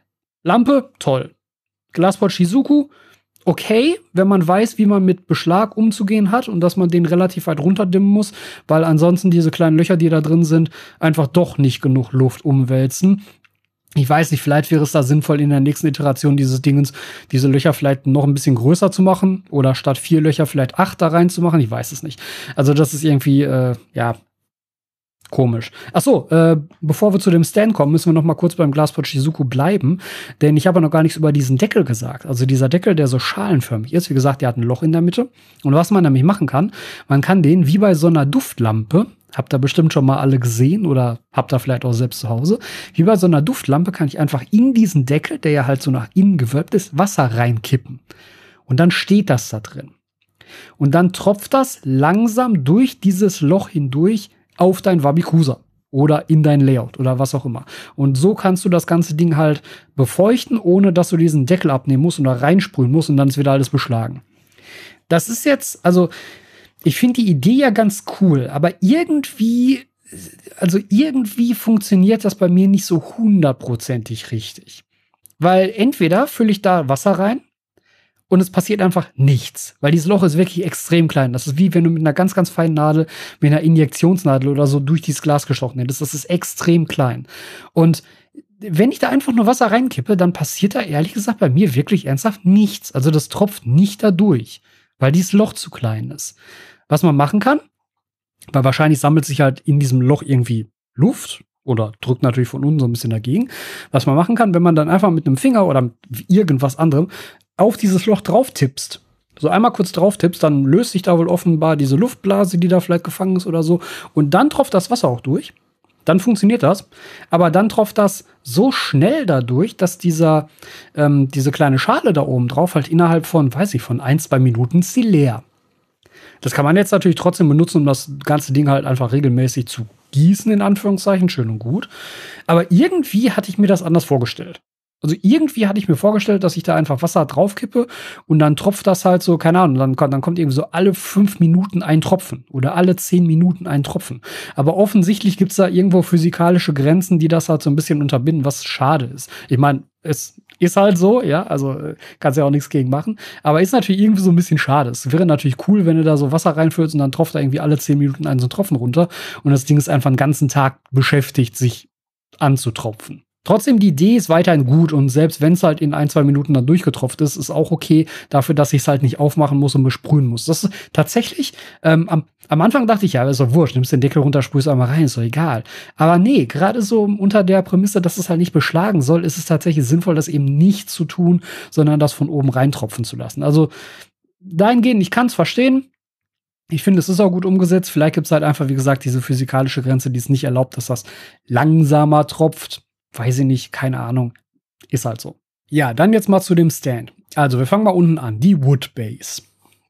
[SPEAKER 1] Lampe, toll. Glasspot Shizuku, okay, wenn man weiß, wie man mit Beschlag umzugehen hat und dass man den relativ weit runterdimmen muss, weil ansonsten diese kleinen Löcher, die da drin sind, einfach doch nicht genug Luft umwälzen. Ich weiß nicht, vielleicht wäre es da sinnvoll, in der nächsten Iteration dieses Dingens diese Löcher vielleicht noch ein bisschen größer zu machen oder statt vier Löcher vielleicht acht da reinzumachen. Ich weiß es nicht. Also das ist irgendwie, äh, ja, komisch. Ach so, äh, bevor wir zu dem Stand kommen, müssen wir noch mal kurz beim Glasspot Shizuku bleiben, denn ich habe noch gar nichts über diesen Deckel gesagt. Also dieser Deckel, der so schalenförmig ist, wie gesagt, der hat ein Loch in der Mitte. Und was man nämlich machen kann, man kann den wie bei so einer Duftlampe, habt ihr bestimmt schon mal alle gesehen oder habt ihr vielleicht auch selbst zu Hause, wie bei so einer Duftlampe kann ich einfach in diesen Deckel, der ja halt so nach innen gewölbt ist, Wasser reinkippen. Und dann steht das da drin. Und dann tropft das langsam durch dieses Loch hindurch auf dein Wabikusa oder in dein Layout oder was auch immer. Und so kannst du das ganze Ding halt befeuchten, ohne dass du diesen Deckel abnehmen musst und da reinsprühen musst und dann ist wieder alles beschlagen. Das ist jetzt, also ich finde die Idee ja ganz cool, aber irgendwie, also irgendwie funktioniert das bei mir nicht so hundertprozentig richtig. Weil entweder fülle ich da Wasser rein, und es passiert einfach nichts, weil dieses Loch ist wirklich extrem klein. Das ist wie wenn du mit einer ganz, ganz feinen Nadel, mit einer Injektionsnadel oder so durch dieses Glas gestochen hättest. Das ist extrem klein. Und wenn ich da einfach nur Wasser reinkippe, dann passiert da ehrlich gesagt bei mir wirklich ernsthaft nichts. Also das tropft nicht da durch, weil dieses Loch zu klein ist. Was man machen kann, weil wahrscheinlich sammelt sich halt in diesem Loch irgendwie Luft oder drückt natürlich von unten so ein bisschen dagegen. Was man machen kann, wenn man dann einfach mit einem Finger oder mit irgendwas anderem auf dieses Loch drauf tippst, so einmal kurz drauf tippst, dann löst sich da wohl offenbar diese Luftblase, die da vielleicht gefangen ist oder so. Und dann tropft das Wasser auch durch. Dann funktioniert das. Aber dann tropft das so schnell dadurch, dass dieser, ähm, diese kleine Schale da oben drauf halt innerhalb von, weiß ich, von ein, zwei Minuten ist sie leer. Das kann man jetzt natürlich trotzdem benutzen, um das ganze Ding halt einfach regelmäßig zu gießen, in Anführungszeichen, schön und gut. Aber irgendwie hatte ich mir das anders vorgestellt. Also irgendwie hatte ich mir vorgestellt, dass ich da einfach Wasser draufkippe und dann tropft das halt so, keine Ahnung, dann, dann kommt irgendwie so alle fünf Minuten ein Tropfen oder alle zehn Minuten ein Tropfen. Aber offensichtlich gibt's da irgendwo physikalische Grenzen, die das halt so ein bisschen unterbinden, was schade ist. Ich meine, es ist halt so, ja, also kannst ja auch nichts gegen machen, aber ist natürlich irgendwie so ein bisschen schade. Es wäre natürlich cool, wenn du da so Wasser reinfüllst und dann tropft da irgendwie alle zehn Minuten ein so ein Tropfen runter und das Ding ist einfach einen ganzen Tag beschäftigt, sich anzutropfen. Trotzdem, die Idee ist weiterhin gut und selbst wenn es halt in ein, zwei Minuten dann durchgetropft ist, ist auch okay dafür, dass ich es halt nicht aufmachen muss und besprühen muss. Das ist tatsächlich, ähm, am, am Anfang dachte ich, ja, ist doch wurscht, nimmst den Deckel runter, sprühst einmal rein, ist doch egal. Aber nee, gerade so unter der Prämisse, dass es halt nicht beschlagen soll, ist es tatsächlich sinnvoll, das eben nicht zu tun, sondern das von oben reintropfen zu lassen. Also dahingehend, ich kann es verstehen. Ich finde, es ist auch gut umgesetzt. Vielleicht gibt es halt einfach, wie gesagt, diese physikalische Grenze, die es nicht erlaubt, dass das langsamer tropft. Weiß ich nicht, keine Ahnung. Ist halt so. Ja, dann jetzt mal zu dem Stand. Also, wir fangen mal unten an. Die Wood Base.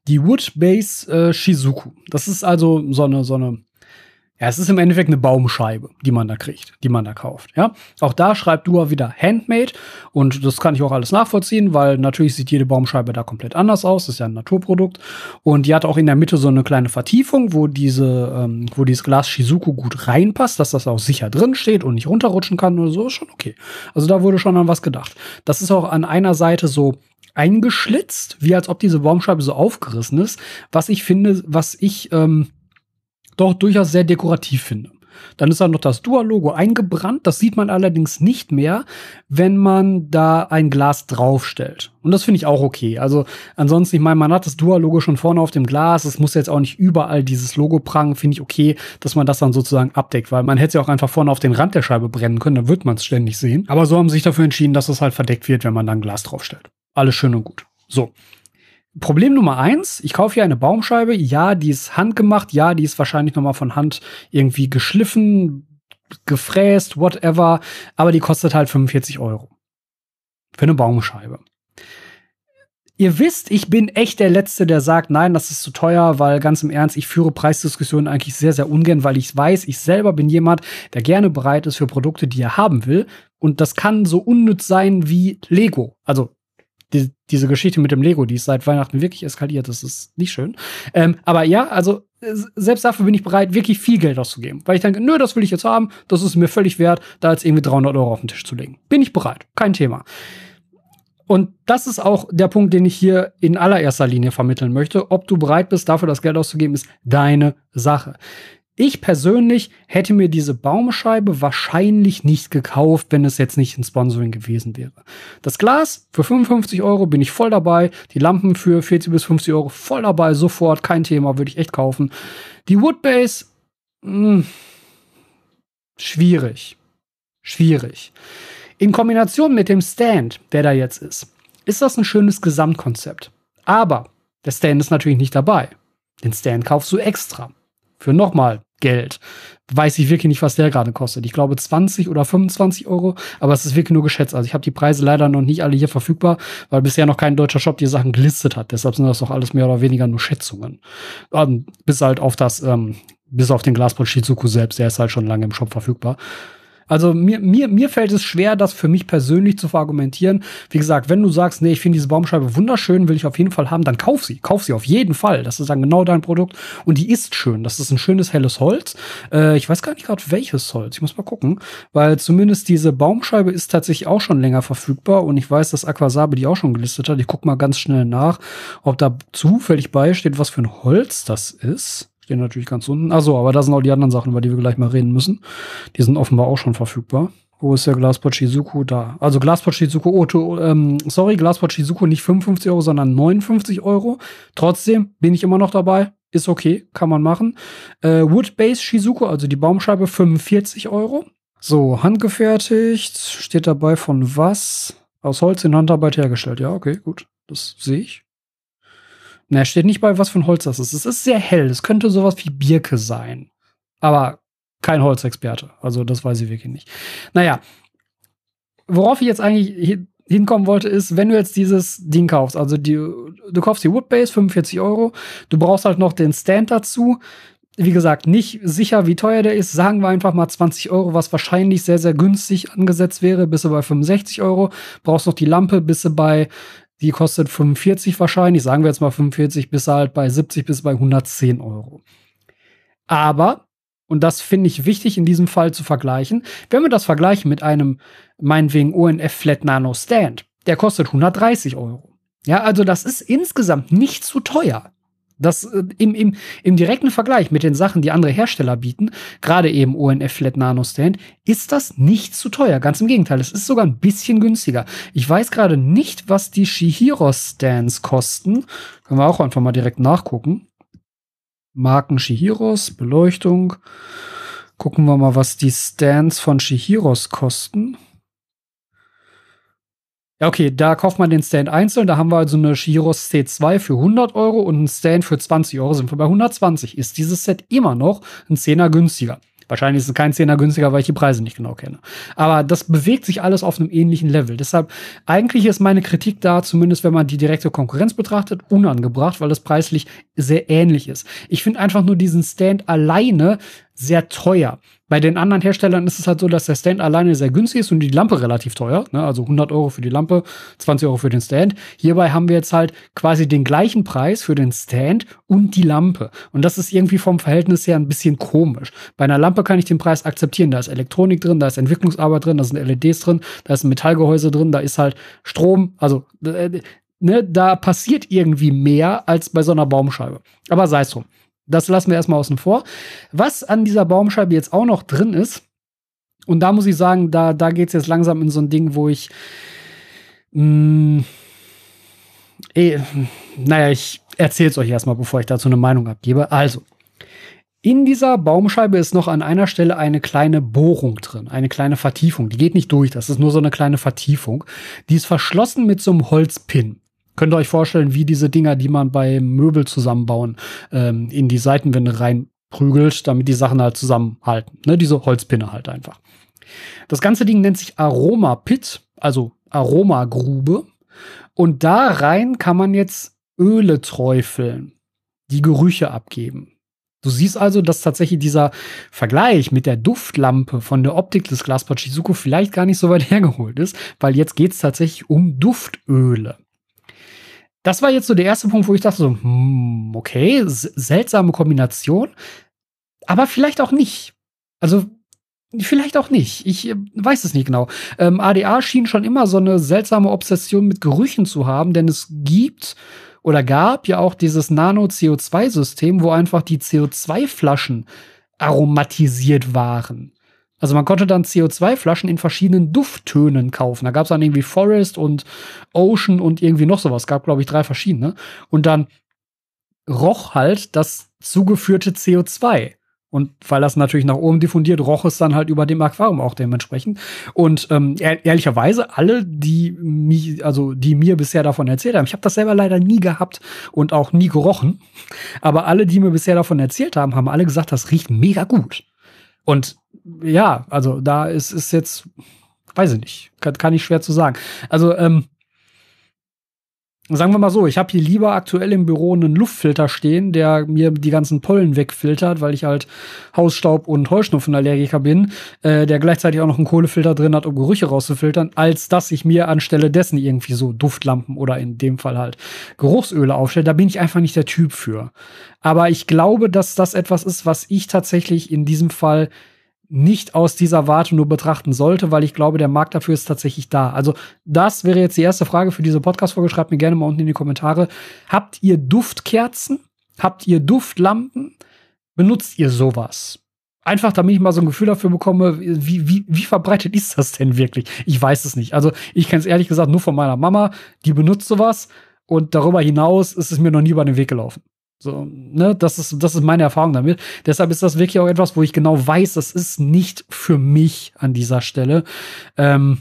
[SPEAKER 1] die Wood Base äh, Shizuku. Das ist also so eine, so eine, ja, es ist im Endeffekt eine Baumscheibe, die man da kriegt, die man da kauft, ja. Auch da schreibt Dua wieder Handmade und das kann ich auch alles nachvollziehen, weil natürlich sieht jede Baumscheibe da komplett anders aus, das ist ja ein Naturprodukt und die hat auch in der Mitte so eine kleine Vertiefung, wo diese, ähm, wo dieses Glas Shizuku gut reinpasst, dass das auch sicher drin steht und nicht runterrutschen kann oder so, ist schon okay. Also da wurde schon an was gedacht. Das ist auch an einer Seite so eingeschlitzt, wie als ob diese Baumscheibe so aufgerissen ist, was ich finde, was ich, ähm, doch durchaus sehr dekorativ finde. Dann ist da noch das Dua-Logo eingebrannt. Das sieht man allerdings nicht mehr, wenn man da ein Glas draufstellt. Und das finde ich auch okay. Also ansonsten, ich meine, man hat das Dua-Logo schon vorne auf dem Glas. Es muss jetzt auch nicht überall dieses Logo prangen. Finde ich okay, dass man das dann sozusagen abdeckt. Weil man hätte es ja auch einfach vorne auf den Rand der Scheibe brennen können. Dann wird man es ständig sehen. Aber so haben sie sich dafür entschieden, dass es halt verdeckt wird, wenn man da ein Glas draufstellt. Alles schön und gut. So. Problem Nummer eins, ich kaufe hier eine Baumscheibe, ja, die ist handgemacht, ja, die ist wahrscheinlich noch mal von Hand irgendwie geschliffen, gefräst, whatever, aber die kostet halt fünfundvierzig Euro. Für eine Baumscheibe. Ihr wisst, ich bin echt der Letzte, der sagt, nein, das ist zu teuer, weil ganz im Ernst, ich führe Preisdiskussionen eigentlich sehr, sehr ungern, weil ich weiß, ich selber bin jemand, der gerne bereit ist für Produkte, die er haben will. Und das kann so unnütz sein wie Lego. Also Die, diese Geschichte mit dem Lego, die ist seit Weihnachten wirklich eskaliert. Das ist nicht schön. Ähm, aber ja, also selbst dafür bin ich bereit, wirklich viel Geld auszugeben. Weil ich denke, nö, das will ich jetzt haben. Das ist mir völlig wert, da jetzt irgendwie dreihundert Euro auf den Tisch zu legen. Bin ich bereit. Kein Thema. Und das ist auch der Punkt, den ich hier in allererster Linie vermitteln möchte. Ob du bereit bist, dafür das Geld auszugeben, ist deine Sache. Ich persönlich hätte mir diese Baumscheibe wahrscheinlich nicht gekauft, wenn es jetzt nicht ein Sponsoring gewesen wäre. Das Glas für fünfundfünfzig Euro bin ich voll dabei. Die Lampen für vierzig bis fünfzig Euro voll dabei, sofort, kein Thema, würde ich echt kaufen. Die Woodbase, mh, schwierig. Schwierig. In Kombination mit dem Stand, der da jetzt ist, ist das ein schönes Gesamtkonzept. Aber der Stand ist natürlich nicht dabei. Den Stand kaufst du extra. Für nochmal Geld. Weiß ich wirklich nicht, was der gerade kostet. Ich glaube zwanzig oder fünfundzwanzig Euro, aber es ist wirklich nur geschätzt. Also ich habe die Preise leider noch nicht alle hier verfügbar, weil bisher noch kein deutscher Shop die Sachen gelistet hat. Deshalb sind das doch alles mehr oder weniger nur Schätzungen. Ähm, bis halt auf das, ähm, bis auf den Glaspot Shizuku selbst, der ist halt schon lange im Shop verfügbar. Also mir, mir, mir fällt es schwer, das für mich persönlich zu verargumentieren. Wie gesagt, wenn du sagst, nee, ich finde diese Baumscheibe wunderschön, will ich auf jeden Fall haben, dann kauf sie. Kauf sie auf jeden Fall. Das ist dann genau dein Produkt. Und die ist schön. Das ist ein schönes, helles Holz. Äh, ich weiß gar nicht gerade, welches Holz. Ich muss mal gucken. Weil zumindest diese Baumscheibe ist tatsächlich auch schon länger verfügbar. Und ich weiß, dass Aquasabe die auch schon gelistet hat. Ich guck mal ganz schnell nach, ob da zufällig beisteht, was für ein Holz das ist. Stehen natürlich ganz unten. Ach so, aber da sind auch die anderen Sachen, über die wir gleich mal reden müssen. Die sind offenbar auch schon verfügbar. Wo ist der Glaspot Shizuku? Da. Also Glaspot Shizuku, oh, to, ähm, sorry, Glaspot Shizuku nicht fünfundfünfzig Euro, sondern neunundfünfzig Euro. Trotzdem bin ich immer noch dabei. Ist okay, kann man machen. Äh, Wood Base Shizuku, also die Baumscheibe, fünfundvierzig Euro. So, handgefertigt. Steht dabei von was? Aus Holz in Handarbeit hergestellt. Ja, okay, gut. Das sehe ich. Na, steht nicht bei, was für ein Holz das ist. Es ist sehr hell. Es könnte sowas wie Birke sein. Aber kein Holzexperte. Also, das weiß ich wirklich nicht. Naja, worauf ich jetzt eigentlich hinkommen wollte, ist, wenn du jetzt dieses Ding kaufst, also die, du kaufst die Woodbase, fünfundvierzig Euro, du brauchst halt noch den Stand dazu. Wie gesagt, nicht sicher, wie teuer der ist. Sagen wir einfach mal zwanzig Euro, was wahrscheinlich sehr, sehr günstig angesetzt wäre. Bist du bei fünfundsechzig Euro. Brauchst noch die Lampe, bist du bei Die kostet fünfundvierzig wahrscheinlich, sagen wir jetzt mal fünfundvierzig, bis halt bei siebzig bis bei hundertzehn Euro. Aber, und das finde ich wichtig in diesem Fall zu vergleichen, wenn wir das vergleichen mit einem, meinetwegen O N F Flat Nano Stand, der kostet hundertdreißig Euro. Ja, also das ist insgesamt nicht zu teuer. Das äh, im, im, im direkten Vergleich mit den Sachen, die andere Hersteller bieten, gerade eben O N F Flat Nano Stand, ist das nicht zu teuer. Ganz im Gegenteil, es ist sogar ein bisschen günstiger. Ich weiß gerade nicht, was die Shihiro Stands kosten. Können wir auch einfach mal direkt nachgucken. Marken Shihiros, Beleuchtung. Gucken wir mal, was die Stands von Shihiros kosten. Ja, okay, da kauft man den Stand einzeln. Da haben wir also eine Shihiros C zwei für hundert Euro und einen Stand für zwanzig Euro. Sind wir bei hundertzwanzig. Ist dieses Set immer noch ein Zehner günstiger. Wahrscheinlich ist es kein Zehner günstiger, weil ich die Preise nicht genau kenne. Aber das bewegt sich alles auf einem ähnlichen Level. Deshalb, eigentlich ist meine Kritik da, zumindest wenn man die direkte Konkurrenz betrachtet, unangebracht, weil das preislich sehr ähnlich ist. Ich finde einfach nur diesen Stand alleine sehr teuer. Bei den anderen Herstellern ist es halt so, dass der Stand alleine sehr günstig ist und die Lampe relativ teuer. Ne? Also hundert Euro für die Lampe, zwanzig Euro für den Stand. Hierbei haben wir jetzt halt quasi den gleichen Preis für den Stand und die Lampe. Und das ist irgendwie vom Verhältnis her ein bisschen komisch. Bei einer Lampe kann ich den Preis akzeptieren. Da ist Elektronik drin, da ist Entwicklungsarbeit drin, da sind L E Ds drin, da ist ein Metallgehäuse drin, da ist halt Strom. Also, äh, ne, da passiert irgendwie mehr als bei so einer Baumscheibe. Aber sei es drum. Das lassen wir erstmal außen vor. Was an dieser Baumscheibe jetzt auch noch drin ist, und da muss ich sagen, da, da geht es jetzt langsam in so ein Ding, wo ich mh, eh, naja, ich erzähle es euch erstmal, bevor ich dazu eine Meinung abgebe. Also, in dieser Baumscheibe ist noch an einer Stelle eine kleine Bohrung drin, eine kleine Vertiefung. Die geht nicht durch, das ist nur so eine kleine Vertiefung. Die ist verschlossen mit so einem Holzpin. Könnt ihr euch vorstellen, wie diese Dinger, die man bei Möbel zusammenbauen, ähm, in die Seitenwände reinprügelt, damit die Sachen halt zusammenhalten. Ne, diese Holzpinne halt einfach. Das ganze Ding nennt sich Aroma Pit, also Aromagrube. Und da rein kann man jetzt Öle träufeln, die Gerüche abgeben. Du siehst also, dass tatsächlich dieser Vergleich mit der Duftlampe von der Optik des Glasbad Shizuku vielleicht gar nicht so weit hergeholt ist, weil jetzt geht es tatsächlich um Duftöle. Das war jetzt so der erste Punkt, wo ich dachte so, hm, okay, seltsame Kombination, aber vielleicht auch nicht. Also, vielleicht auch nicht. Ich äh, weiß es nicht genau. Ähm, A D A schien schon immer so eine seltsame Obsession mit Gerüchen zu haben, denn es gibt oder gab ja auch dieses Nano-C O zwei System, wo einfach die C O zwei Flaschen aromatisiert waren. Also man konnte dann C O zwei Flaschen in verschiedenen Dufttönen kaufen. Da gab es dann irgendwie Forest und Ocean und irgendwie noch sowas. Es gab, glaube ich, drei verschiedene. Und dann roch halt das zugeführte C O zwei. Und weil das natürlich nach oben diffundiert, roch es dann halt über dem Aquarium auch dementsprechend. Und ähm, ehr- ehrlicherweise, alle, die mich, also die mir bisher davon erzählt haben, ich habe das selber leider nie gehabt und auch nie gerochen, aber alle, die mir bisher davon erzählt haben, haben alle gesagt, das riecht mega gut. Und ja, also da ist es jetzt, weiß ich nicht, kann, kann ich schwer zu sagen. Also, ähm, sagen wir mal so, ich habe hier lieber aktuell im Büro einen Luftfilter stehen, der mir die ganzen Pollen wegfiltert, weil ich halt Hausstaub- und Heuschnupfenallergiker bin, äh, der gleichzeitig auch noch einen Kohlefilter drin hat, um Gerüche rauszufiltern, als dass ich mir anstelle dessen irgendwie so Duftlampen oder in dem Fall halt Geruchsöle aufstelle. Da bin ich einfach nicht der Typ für. Aber ich glaube, dass das etwas ist, was ich tatsächlich in diesem Fall nicht aus dieser Warte nur betrachten sollte, weil ich glaube, der Markt dafür ist tatsächlich da. Also das wäre jetzt die erste Frage für diese Podcast-Folge. Schreibt mir gerne mal unten in die Kommentare. Habt ihr Duftkerzen? Habt ihr Duftlampen? Benutzt ihr sowas? Einfach, damit ich mal so ein Gefühl dafür bekomme, wie, wie, wie verbreitet ist das denn wirklich? Ich weiß es nicht. Also ich kenne es ehrlich gesagt nur von meiner Mama. Die benutzt sowas. Und darüber hinaus ist es mir noch nie über den Weg gelaufen. So, ne, das ist, das ist meine Erfahrung damit. Deshalb ist das wirklich auch etwas, wo ich genau weiß, das ist nicht für mich an dieser Stelle. Ähm,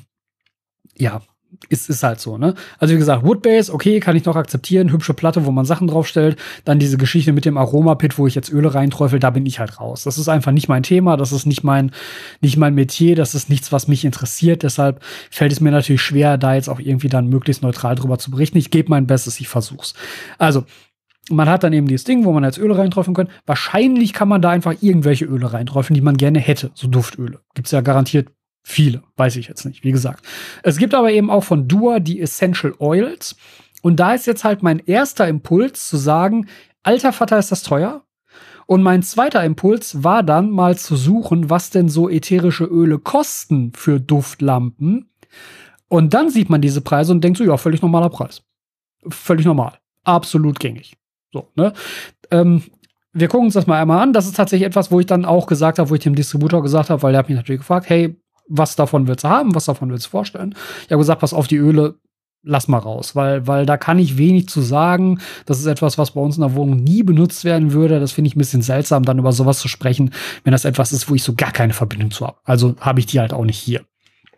[SPEAKER 1] ja, ist, ist halt so, ne? Also wie gesagt, Woodbase, okay, kann ich noch akzeptieren. Hübsche Platte, wo man Sachen draufstellt. Dann diese Geschichte mit dem Aromapit, wo ich jetzt Öle reinträufel, da bin ich halt raus. Das ist einfach nicht mein Thema, das ist nicht mein, nicht mein Metier, das ist nichts, was mich interessiert. Deshalb fällt es mir natürlich schwer, da jetzt auch irgendwie dann möglichst neutral drüber zu berichten. Ich gebe mein Bestes, ich versuch's. Also, man hat dann eben dieses Ding, wo man jetzt Öle reinträufeln kann. Wahrscheinlich kann man da einfach irgendwelche Öle reinträufeln, die man gerne hätte. So Duftöle. Gibt's ja garantiert viele. Weiß ich jetzt nicht, wie gesagt. Es gibt aber eben auch von Dua die Essential Oils. Und da ist jetzt halt mein erster Impuls zu sagen, alter Vater, ist das teuer? Und mein zweiter Impuls war dann mal zu suchen, was denn so ätherische Öle kosten für Duftlampen. Und dann sieht man diese Preise und denkt so, ja, völlig normaler Preis. Völlig normal. Absolut gängig. So, ne? Ähm, wir gucken uns das mal einmal an. Das ist tatsächlich etwas, wo ich dann auch gesagt habe, wo ich dem Distributor gesagt habe, weil der hat mich natürlich gefragt, hey, was davon willst du haben, was davon willst du vorstellen? Ich habe gesagt, pass auf, die Öle, lass mal raus, weil, weil da kann ich wenig zu sagen. Das ist etwas, was bei uns in der Wohnung nie benutzt werden würde. Das finde ich ein bisschen seltsam, dann über sowas zu sprechen, wenn das etwas ist, wo ich so gar keine Verbindung zu habe. Also habe ich die halt auch nicht hier.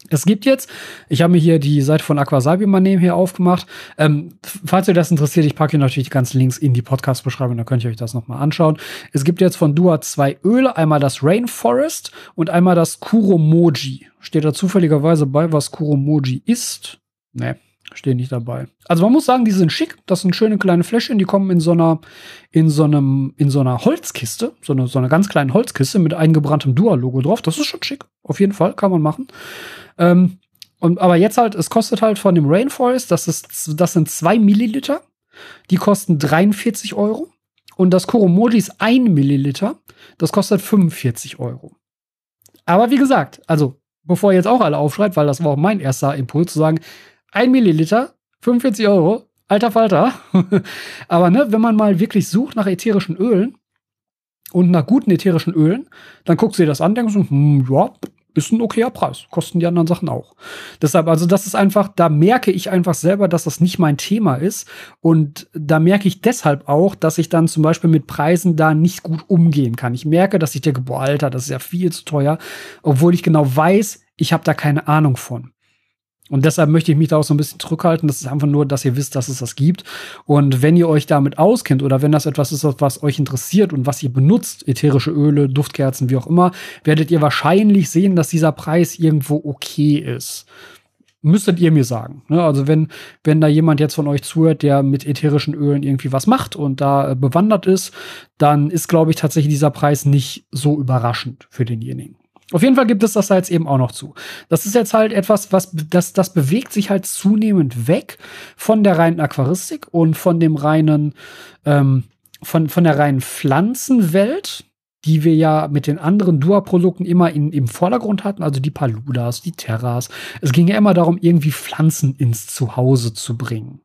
[SPEAKER 1] Es gibt jetzt, ich habe mir hier die Seite von Aquasabi mal nebenher aufgemacht. Ähm, falls euch das interessiert, ich packe hier natürlich die ganzen Links in die Podcast-Beschreibung, dann könnt ihr euch das nochmal anschauen. Es gibt jetzt von Dua zwei Öle, einmal das Rainforest und einmal das Kuromoji. Steht da zufälligerweise bei, was Kuromoji ist? Nee, steht nicht dabei. Also man muss sagen, die sind schick. Das sind schöne kleine Fläschchen, die kommen in so einer, in so einem, in so einer Holzkiste, so eine, so eine ganz kleine Holzkiste mit eingebranntem Dua-Logo drauf. Das ist schon schick. Auf jeden Fall, kann man machen. Ähm, und, aber jetzt halt, es kostet halt von dem Rainforest, das ist, das sind zwei Milliliter, die kosten dreiundvierzig Euro. Und das Kuromoji ist ein Milliliter, das kostet fünfundvierzig Euro. Aber wie gesagt, also, bevor ihr jetzt auch alle aufschreibt, weil das war auch mein erster Impuls, zu sagen, ein Milliliter, fünfundvierzig Euro, alter Falter. Aber ne, wenn man mal wirklich sucht nach ätherischen Ölen und nach guten ätherischen Ölen, dann guckst du dir das an, denkst du, hm, ja, ist ein okayer Preis. Kosten die anderen Sachen auch. Deshalb, also das ist einfach, da merke ich einfach selber, dass das nicht mein Thema ist. Und da merke ich deshalb auch, dass ich dann zum Beispiel mit Preisen da nicht gut umgehen kann. Ich merke, dass ich denke, boah, Alter, das ist ja viel zu teuer. Obwohl ich genau weiß, ich habe da keine Ahnung von. Und deshalb möchte ich mich da auch so ein bisschen zurückhalten. Das ist einfach nur, dass ihr wisst, dass es das gibt. Und wenn ihr euch damit auskennt oder wenn das etwas ist, was euch interessiert und was ihr benutzt, ätherische Öle, Duftkerzen, wie auch immer, werdet ihr wahrscheinlich sehen, dass dieser Preis irgendwo okay ist. Müsstet ihr mir sagen. Ne? Also wenn, wenn da jemand jetzt von euch zuhört, der mit ätherischen Ölen irgendwie was macht und da äh, bewandert ist, dann ist, glaube ich, tatsächlich dieser Preis nicht so überraschend für denjenigen. Auf jeden Fall gibt es das da jetzt eben auch noch zu. Das ist jetzt halt etwas, was das, das bewegt sich halt zunehmend weg von der reinen Aquaristik und von dem reinen, ähm, von, von der reinen Pflanzenwelt, die wir ja mit den anderen Dua-Produkten immer in, im Vordergrund hatten, also die Paludas, die Terras. Es ging ja immer darum, irgendwie Pflanzen ins Zuhause zu bringen.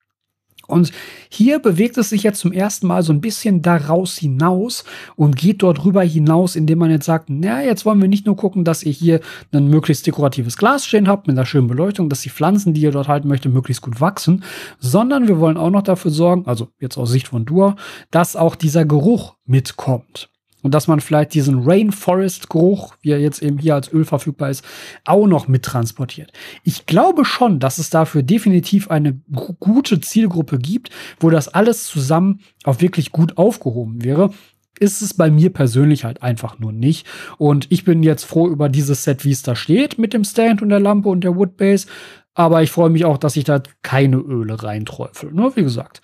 [SPEAKER 1] Und hier bewegt es sich jetzt zum ersten Mal so ein bisschen daraus hinaus und geht dort rüber hinaus, indem man jetzt sagt, na, jetzt wollen wir nicht nur gucken, dass ihr hier ein möglichst dekoratives Glas stehen habt mit einer schönen Beleuchtung, dass die Pflanzen, die ihr dort halten möchtet, möglichst gut wachsen, sondern wir wollen auch noch dafür sorgen, also jetzt aus Sicht von Dua, dass auch dieser Geruch mitkommt. Und dass man vielleicht diesen Rainforest-Geruch, wie er jetzt eben hier als Öl verfügbar ist, auch noch mittransportiert. Ich glaube schon, dass es dafür definitiv eine g- gute Zielgruppe gibt, wo das alles zusammen auch wirklich gut aufgehoben wäre. Ist es bei mir persönlich halt einfach nur nicht. Und ich bin jetzt froh über dieses Set, wie es da steht, mit dem Stand und der Lampe und der Woodbase. Aber ich freue mich auch, dass ich da keine Öle reinträufel. Nur wie gesagt.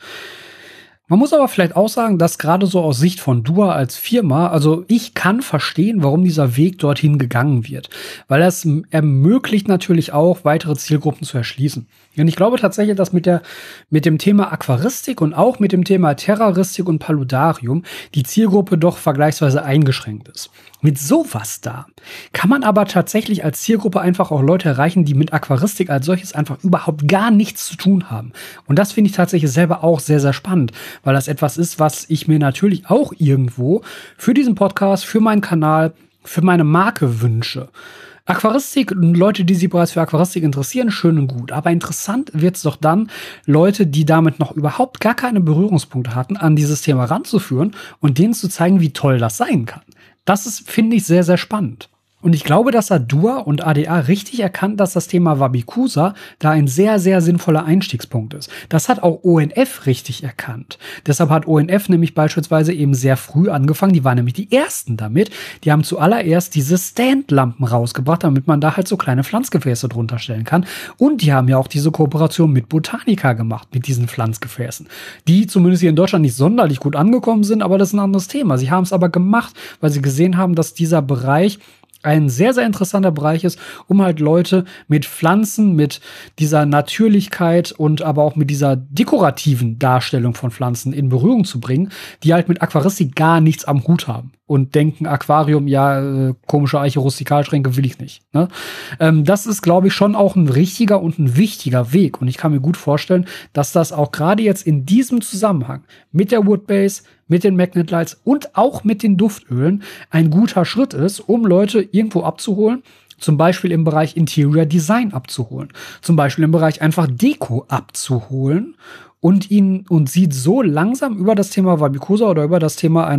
[SPEAKER 1] Man muss aber vielleicht auch sagen, dass gerade so aus Sicht von Dua als Firma, also ich kann verstehen, warum dieser Weg dorthin gegangen wird. Weil das ermöglicht natürlich auch, weitere Zielgruppen zu erschließen. Und ich glaube tatsächlich, dass mit der, mit dem Thema Aquaristik und auch mit dem Thema Terraristik und Paludarium die Zielgruppe doch vergleichsweise eingeschränkt ist. Mit sowas da kann man aber tatsächlich als Zielgruppe einfach auch Leute erreichen, die mit Aquaristik als solches einfach überhaupt gar nichts zu tun haben. Und das finde ich tatsächlich selber auch sehr, sehr spannend, weil das etwas ist, was ich mir natürlich auch irgendwo für diesen Podcast, für meinen Kanal, für meine Marke wünsche. Aquaristik und Leute, die sich bereits für Aquaristik interessieren, schön und gut. Aber interessant wird's doch dann, Leute, die damit noch überhaupt gar keine Berührungspunkte hatten, an dieses Thema ranzuführen und denen zu zeigen, wie toll das sein kann. Das ist, finde ich, sehr, sehr spannend. Und ich glaube, dass Dua und A D A richtig erkannt, dass das Thema Wabikusa da ein sehr, sehr sinnvoller Einstiegspunkt ist. Das hat auch O N F richtig erkannt. Deshalb hat O N F nämlich beispielsweise eben sehr früh angefangen. Die waren nämlich die ersten damit. Die haben zuallererst diese Standlampen rausgebracht, damit man da halt so kleine Pflanzgefäße drunter stellen kann. Und die haben ja auch diese Kooperation mit Botanica gemacht, mit diesen Pflanzgefäßen. Die zumindest hier in Deutschland nicht sonderlich gut angekommen sind, aber das ist ein anderes Thema. Sie haben es aber gemacht, weil sie gesehen haben, dass dieser Bereich ein sehr, sehr interessanter Bereich ist, um halt Leute mit Pflanzen, mit dieser Natürlichkeit und aber auch mit dieser dekorativen Darstellung von Pflanzen in Berührung zu bringen, die halt mit Aquaristik gar nichts am Hut haben und denken, Aquarium, ja, äh, komische Eiche, Rustikalschränke will ich nicht. Ne? Ähm, das ist, glaube ich, schon auch ein richtiger und ein wichtiger Weg. Und ich kann mir gut vorstellen, dass das auch gerade jetzt in diesem Zusammenhang mit der Woodbase, mit den Magnet Lights und auch mit den Duftölen ein guter Schritt ist, um Leute irgendwo abzuholen, zum Beispiel im Bereich Interior Design abzuholen, zum Beispiel im Bereich einfach Deko abzuholen und ihn und sieht so langsam über das Thema Wabikusa oder über das Thema einer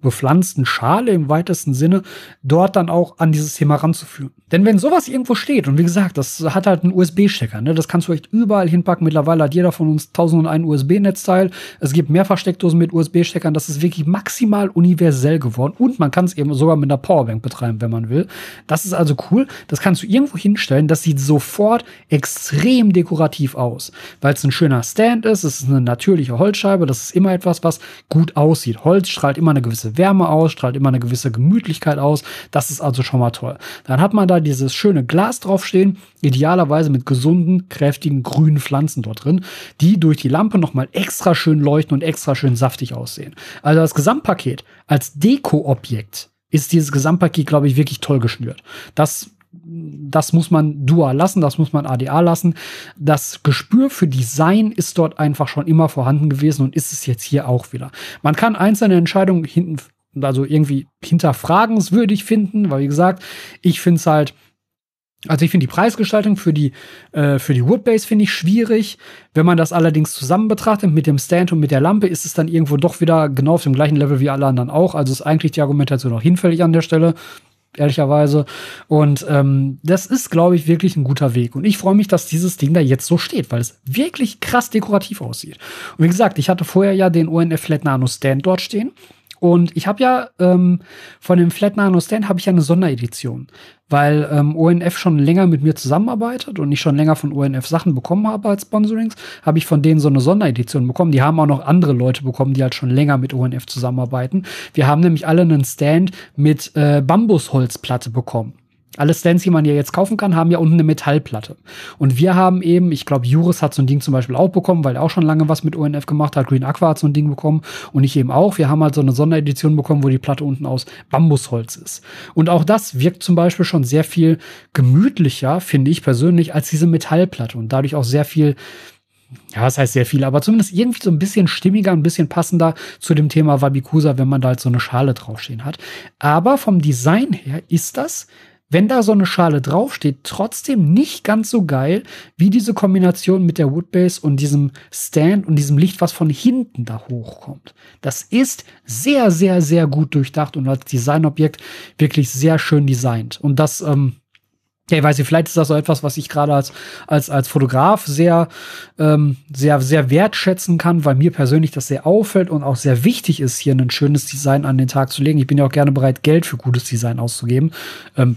[SPEAKER 1] bepflanzten Schale im weitesten Sinne dort dann auch an dieses Thema ranzuführen. Denn wenn sowas irgendwo steht, und wie gesagt, das hat halt einen U S B-Stecker, ne, das kannst du echt überall hinpacken. Mittlerweile hat jeder von uns tausend und ein U S B-Netzteil. Es gibt mehrfach Steckdosen mit U S B-Steckern. Das ist wirklich maximal universell geworden. Und man kann es eben sogar mit einer Powerbank betreiben, wenn man will. Das ist also cool. Das kannst du irgendwo hinstellen. Das sieht sofort extrem dekorativ aus, weil es ein schöner Stand ist. Es ist eine natürliche Holzscheibe. Das ist immer etwas, was gut aussieht. Holz strahlt immer eine gewisse Wärme aus, strahlt immer eine gewisse Gemütlichkeit aus. Das ist also schon mal toll. Dann hat man da dieses schöne Glas draufstehen, idealerweise mit gesunden, kräftigen, grünen Pflanzen dort drin, die durch die Lampe nochmal extra schön leuchten und extra schön saftig aussehen. Also das Gesamtpaket als Deko-Objekt ist dieses Gesamtpaket, glaube ich, wirklich toll geschnürt. Das Das muss man dual lassen, das muss man A D A lassen. Das Gespür für Design ist dort einfach schon immer vorhanden gewesen und ist es jetzt hier auch wieder. Man kann einzelne Entscheidungen hinten, also irgendwie hinterfragenswürdig finden, weil wie gesagt, ich finde es halt, also ich finde die Preisgestaltung für die äh, für die Woodbase finde ich schwierig. Wenn man das allerdings zusammen betrachtet mit dem Stand und mit der Lampe, ist es dann irgendwo doch wieder genau auf dem gleichen Level wie alle anderen auch. Also ist eigentlich die Argumentation auch hinfällig an der Stelle, ehrlicherweise. Und ähm, das ist, glaube ich, wirklich ein guter Weg. Und ich freue mich, dass dieses Ding da jetzt so steht, weil es wirklich krass dekorativ aussieht. Und wie gesagt, ich hatte vorher ja den O N F Flat Nano Stand dort stehen. Und ich habe ja ähm, von dem Flat Nano Stand habe ich ja eine Sonderedition, weil ähm, O N F schon länger mit mir zusammenarbeitet und ich schon länger von O N F Sachen bekommen habe als Sponsorings, habe ich von denen so eine Sonderedition bekommen. Die haben auch noch andere Leute bekommen, die halt schon länger mit O N F zusammenarbeiten. Wir haben nämlich alle einen Stand mit äh, Bambusholzplatte bekommen. Alle Stands, die man ja jetzt kaufen kann, haben ja unten eine Metallplatte. Und wir haben eben, ich glaube, Juris hat so ein Ding zum Beispiel auch bekommen, weil er auch schon lange was mit O N F gemacht hat. Green Aqua hat so ein Ding bekommen und ich eben auch. Wir haben halt so eine Sonderedition bekommen, wo die Platte unten aus Bambusholz ist. Und auch das wirkt zum Beispiel schon sehr viel gemütlicher, finde ich persönlich, als diese Metallplatte und dadurch auch sehr viel, ja, das heißt sehr viel, aber zumindest irgendwie so ein bisschen stimmiger, ein bisschen passender zu dem Thema Wabikusa, wenn man da halt so eine Schale draufstehen hat. Aber vom Design her ist das, wenn da so eine Schale draufsteht, trotzdem nicht ganz so geil wie diese Kombination mit der Woodbase und diesem Stand und diesem Licht, was von hinten da hochkommt. Das ist sehr, sehr, sehr gut durchdacht und als Designobjekt wirklich sehr schön designt. Und das, ähm, ja, ich weiß nicht, vielleicht ist das so etwas, was ich gerade als, als, als Fotograf sehr, ähm, sehr, sehr wertschätzen kann, weil mir persönlich das sehr auffällt und auch sehr wichtig ist, hier ein schönes Design an den Tag zu legen. Ich bin ja auch gerne bereit, Geld für gutes Design auszugeben. Ähm,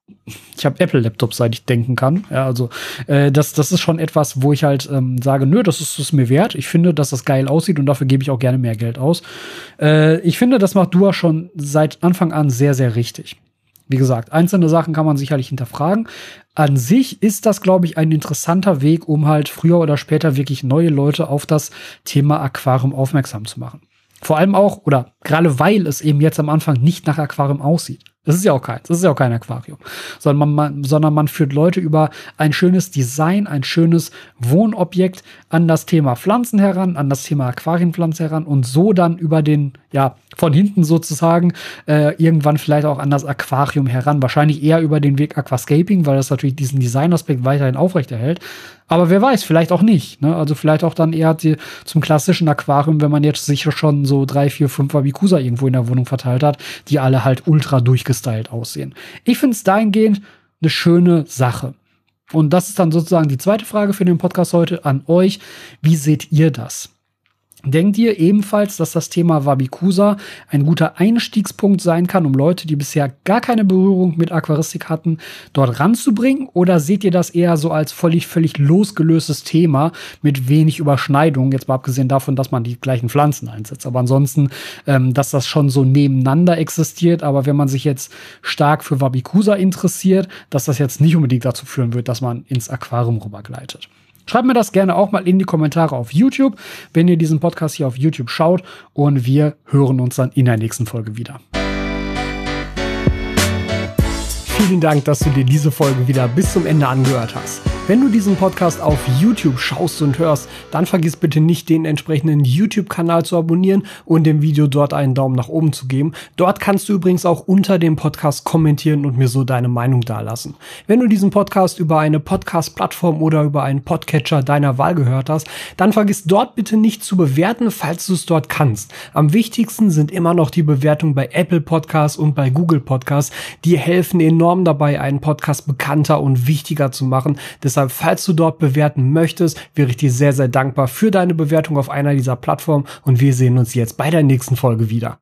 [SPEAKER 1] Ich habe Apple-Laptops, seit ich denken kann. Ja, also äh, das, das ist schon etwas, wo ich halt ähm, sage, nö, das ist es mir wert. Ich finde, dass das geil aussieht und dafür gebe ich auch gerne mehr Geld aus. Äh, ich finde, das macht Dua schon seit Anfang an sehr, sehr richtig. Wie gesagt, einzelne Sachen kann man sicherlich hinterfragen. An sich ist das, glaube ich, ein interessanter Weg, um halt früher oder später wirklich neue Leute auf das Thema Aquarium aufmerksam zu machen. Vor allem auch, oder gerade weil es eben jetzt am Anfang nicht nach Aquarium aussieht. Das ist ja auch kein, das ist ja auch kein Aquarium, sondern man, man, sondern man führt Leute über ein schönes Design, ein schönes Wohnobjekt an das Thema Pflanzen heran, an das Thema Aquarienpflanzen heran und so dann über den, ja, von hinten sozusagen äh, irgendwann vielleicht auch an das Aquarium heran. Wahrscheinlich eher über den Weg Aquascaping, weil das natürlich diesen Designaspekt weiterhin aufrechterhält. Aber wer weiß, vielleicht auch nicht. Ne? Also vielleicht auch dann eher die, zum klassischen Aquarium, wenn man jetzt sicher schon so drei, vier, fünf Wabikusa irgendwo in der Wohnung verteilt hat, die alle halt ultra durchgestylt aussehen. Ich finde es dahingehend eine schöne Sache. Und das ist dann sozusagen die zweite Frage für den Podcast heute an euch. Wie seht ihr das? Denkt ihr ebenfalls, dass das Thema Wabikusa ein guter Einstiegspunkt sein kann, um Leute, die bisher gar keine Berührung mit Aquaristik hatten, dort ranzubringen? Oder seht ihr das eher so als völlig, völlig losgelöstes Thema mit wenig Überschneidung? Jetzt mal abgesehen davon, dass man die gleichen Pflanzen einsetzt. Aber ansonsten, ähm, dass das schon so nebeneinander existiert. Aber wenn man sich jetzt stark für Wabikusa interessiert, dass das jetzt nicht unbedingt dazu führen wird, dass man ins Aquarium rübergleitet. Schreibt mir das gerne auch mal in die Kommentare auf YouTube, wenn ihr diesen Podcast hier auf YouTube schaut. Und wir hören uns dann in der nächsten Folge wieder. Vielen Dank, dass du dir diese Folge wieder bis zum Ende angehört hast. Wenn du diesen Podcast auf YouTube schaust und hörst, dann vergiss bitte nicht, den entsprechenden YouTube-Kanal zu abonnieren und dem Video dort einen Daumen nach oben zu geben. Dort kannst du übrigens auch unter dem Podcast kommentieren und mir so deine Meinung dalassen. Wenn du diesen Podcast über eine Podcast-Plattform oder über einen Podcatcher deiner Wahl gehört hast, dann vergiss dort bitte nicht zu bewerten, falls du es dort kannst. Am wichtigsten sind immer noch die Bewertungen bei Apple Podcasts und bei Google Podcasts. Die helfen enorm dabei, einen Podcast bekannter und wichtiger zu machen. Deshalb, falls du dort bewerten möchtest, wäre ich dir sehr, sehr dankbar für deine Bewertung auf einer dieser Plattformen und wir sehen uns jetzt bei der nächsten Folge wieder.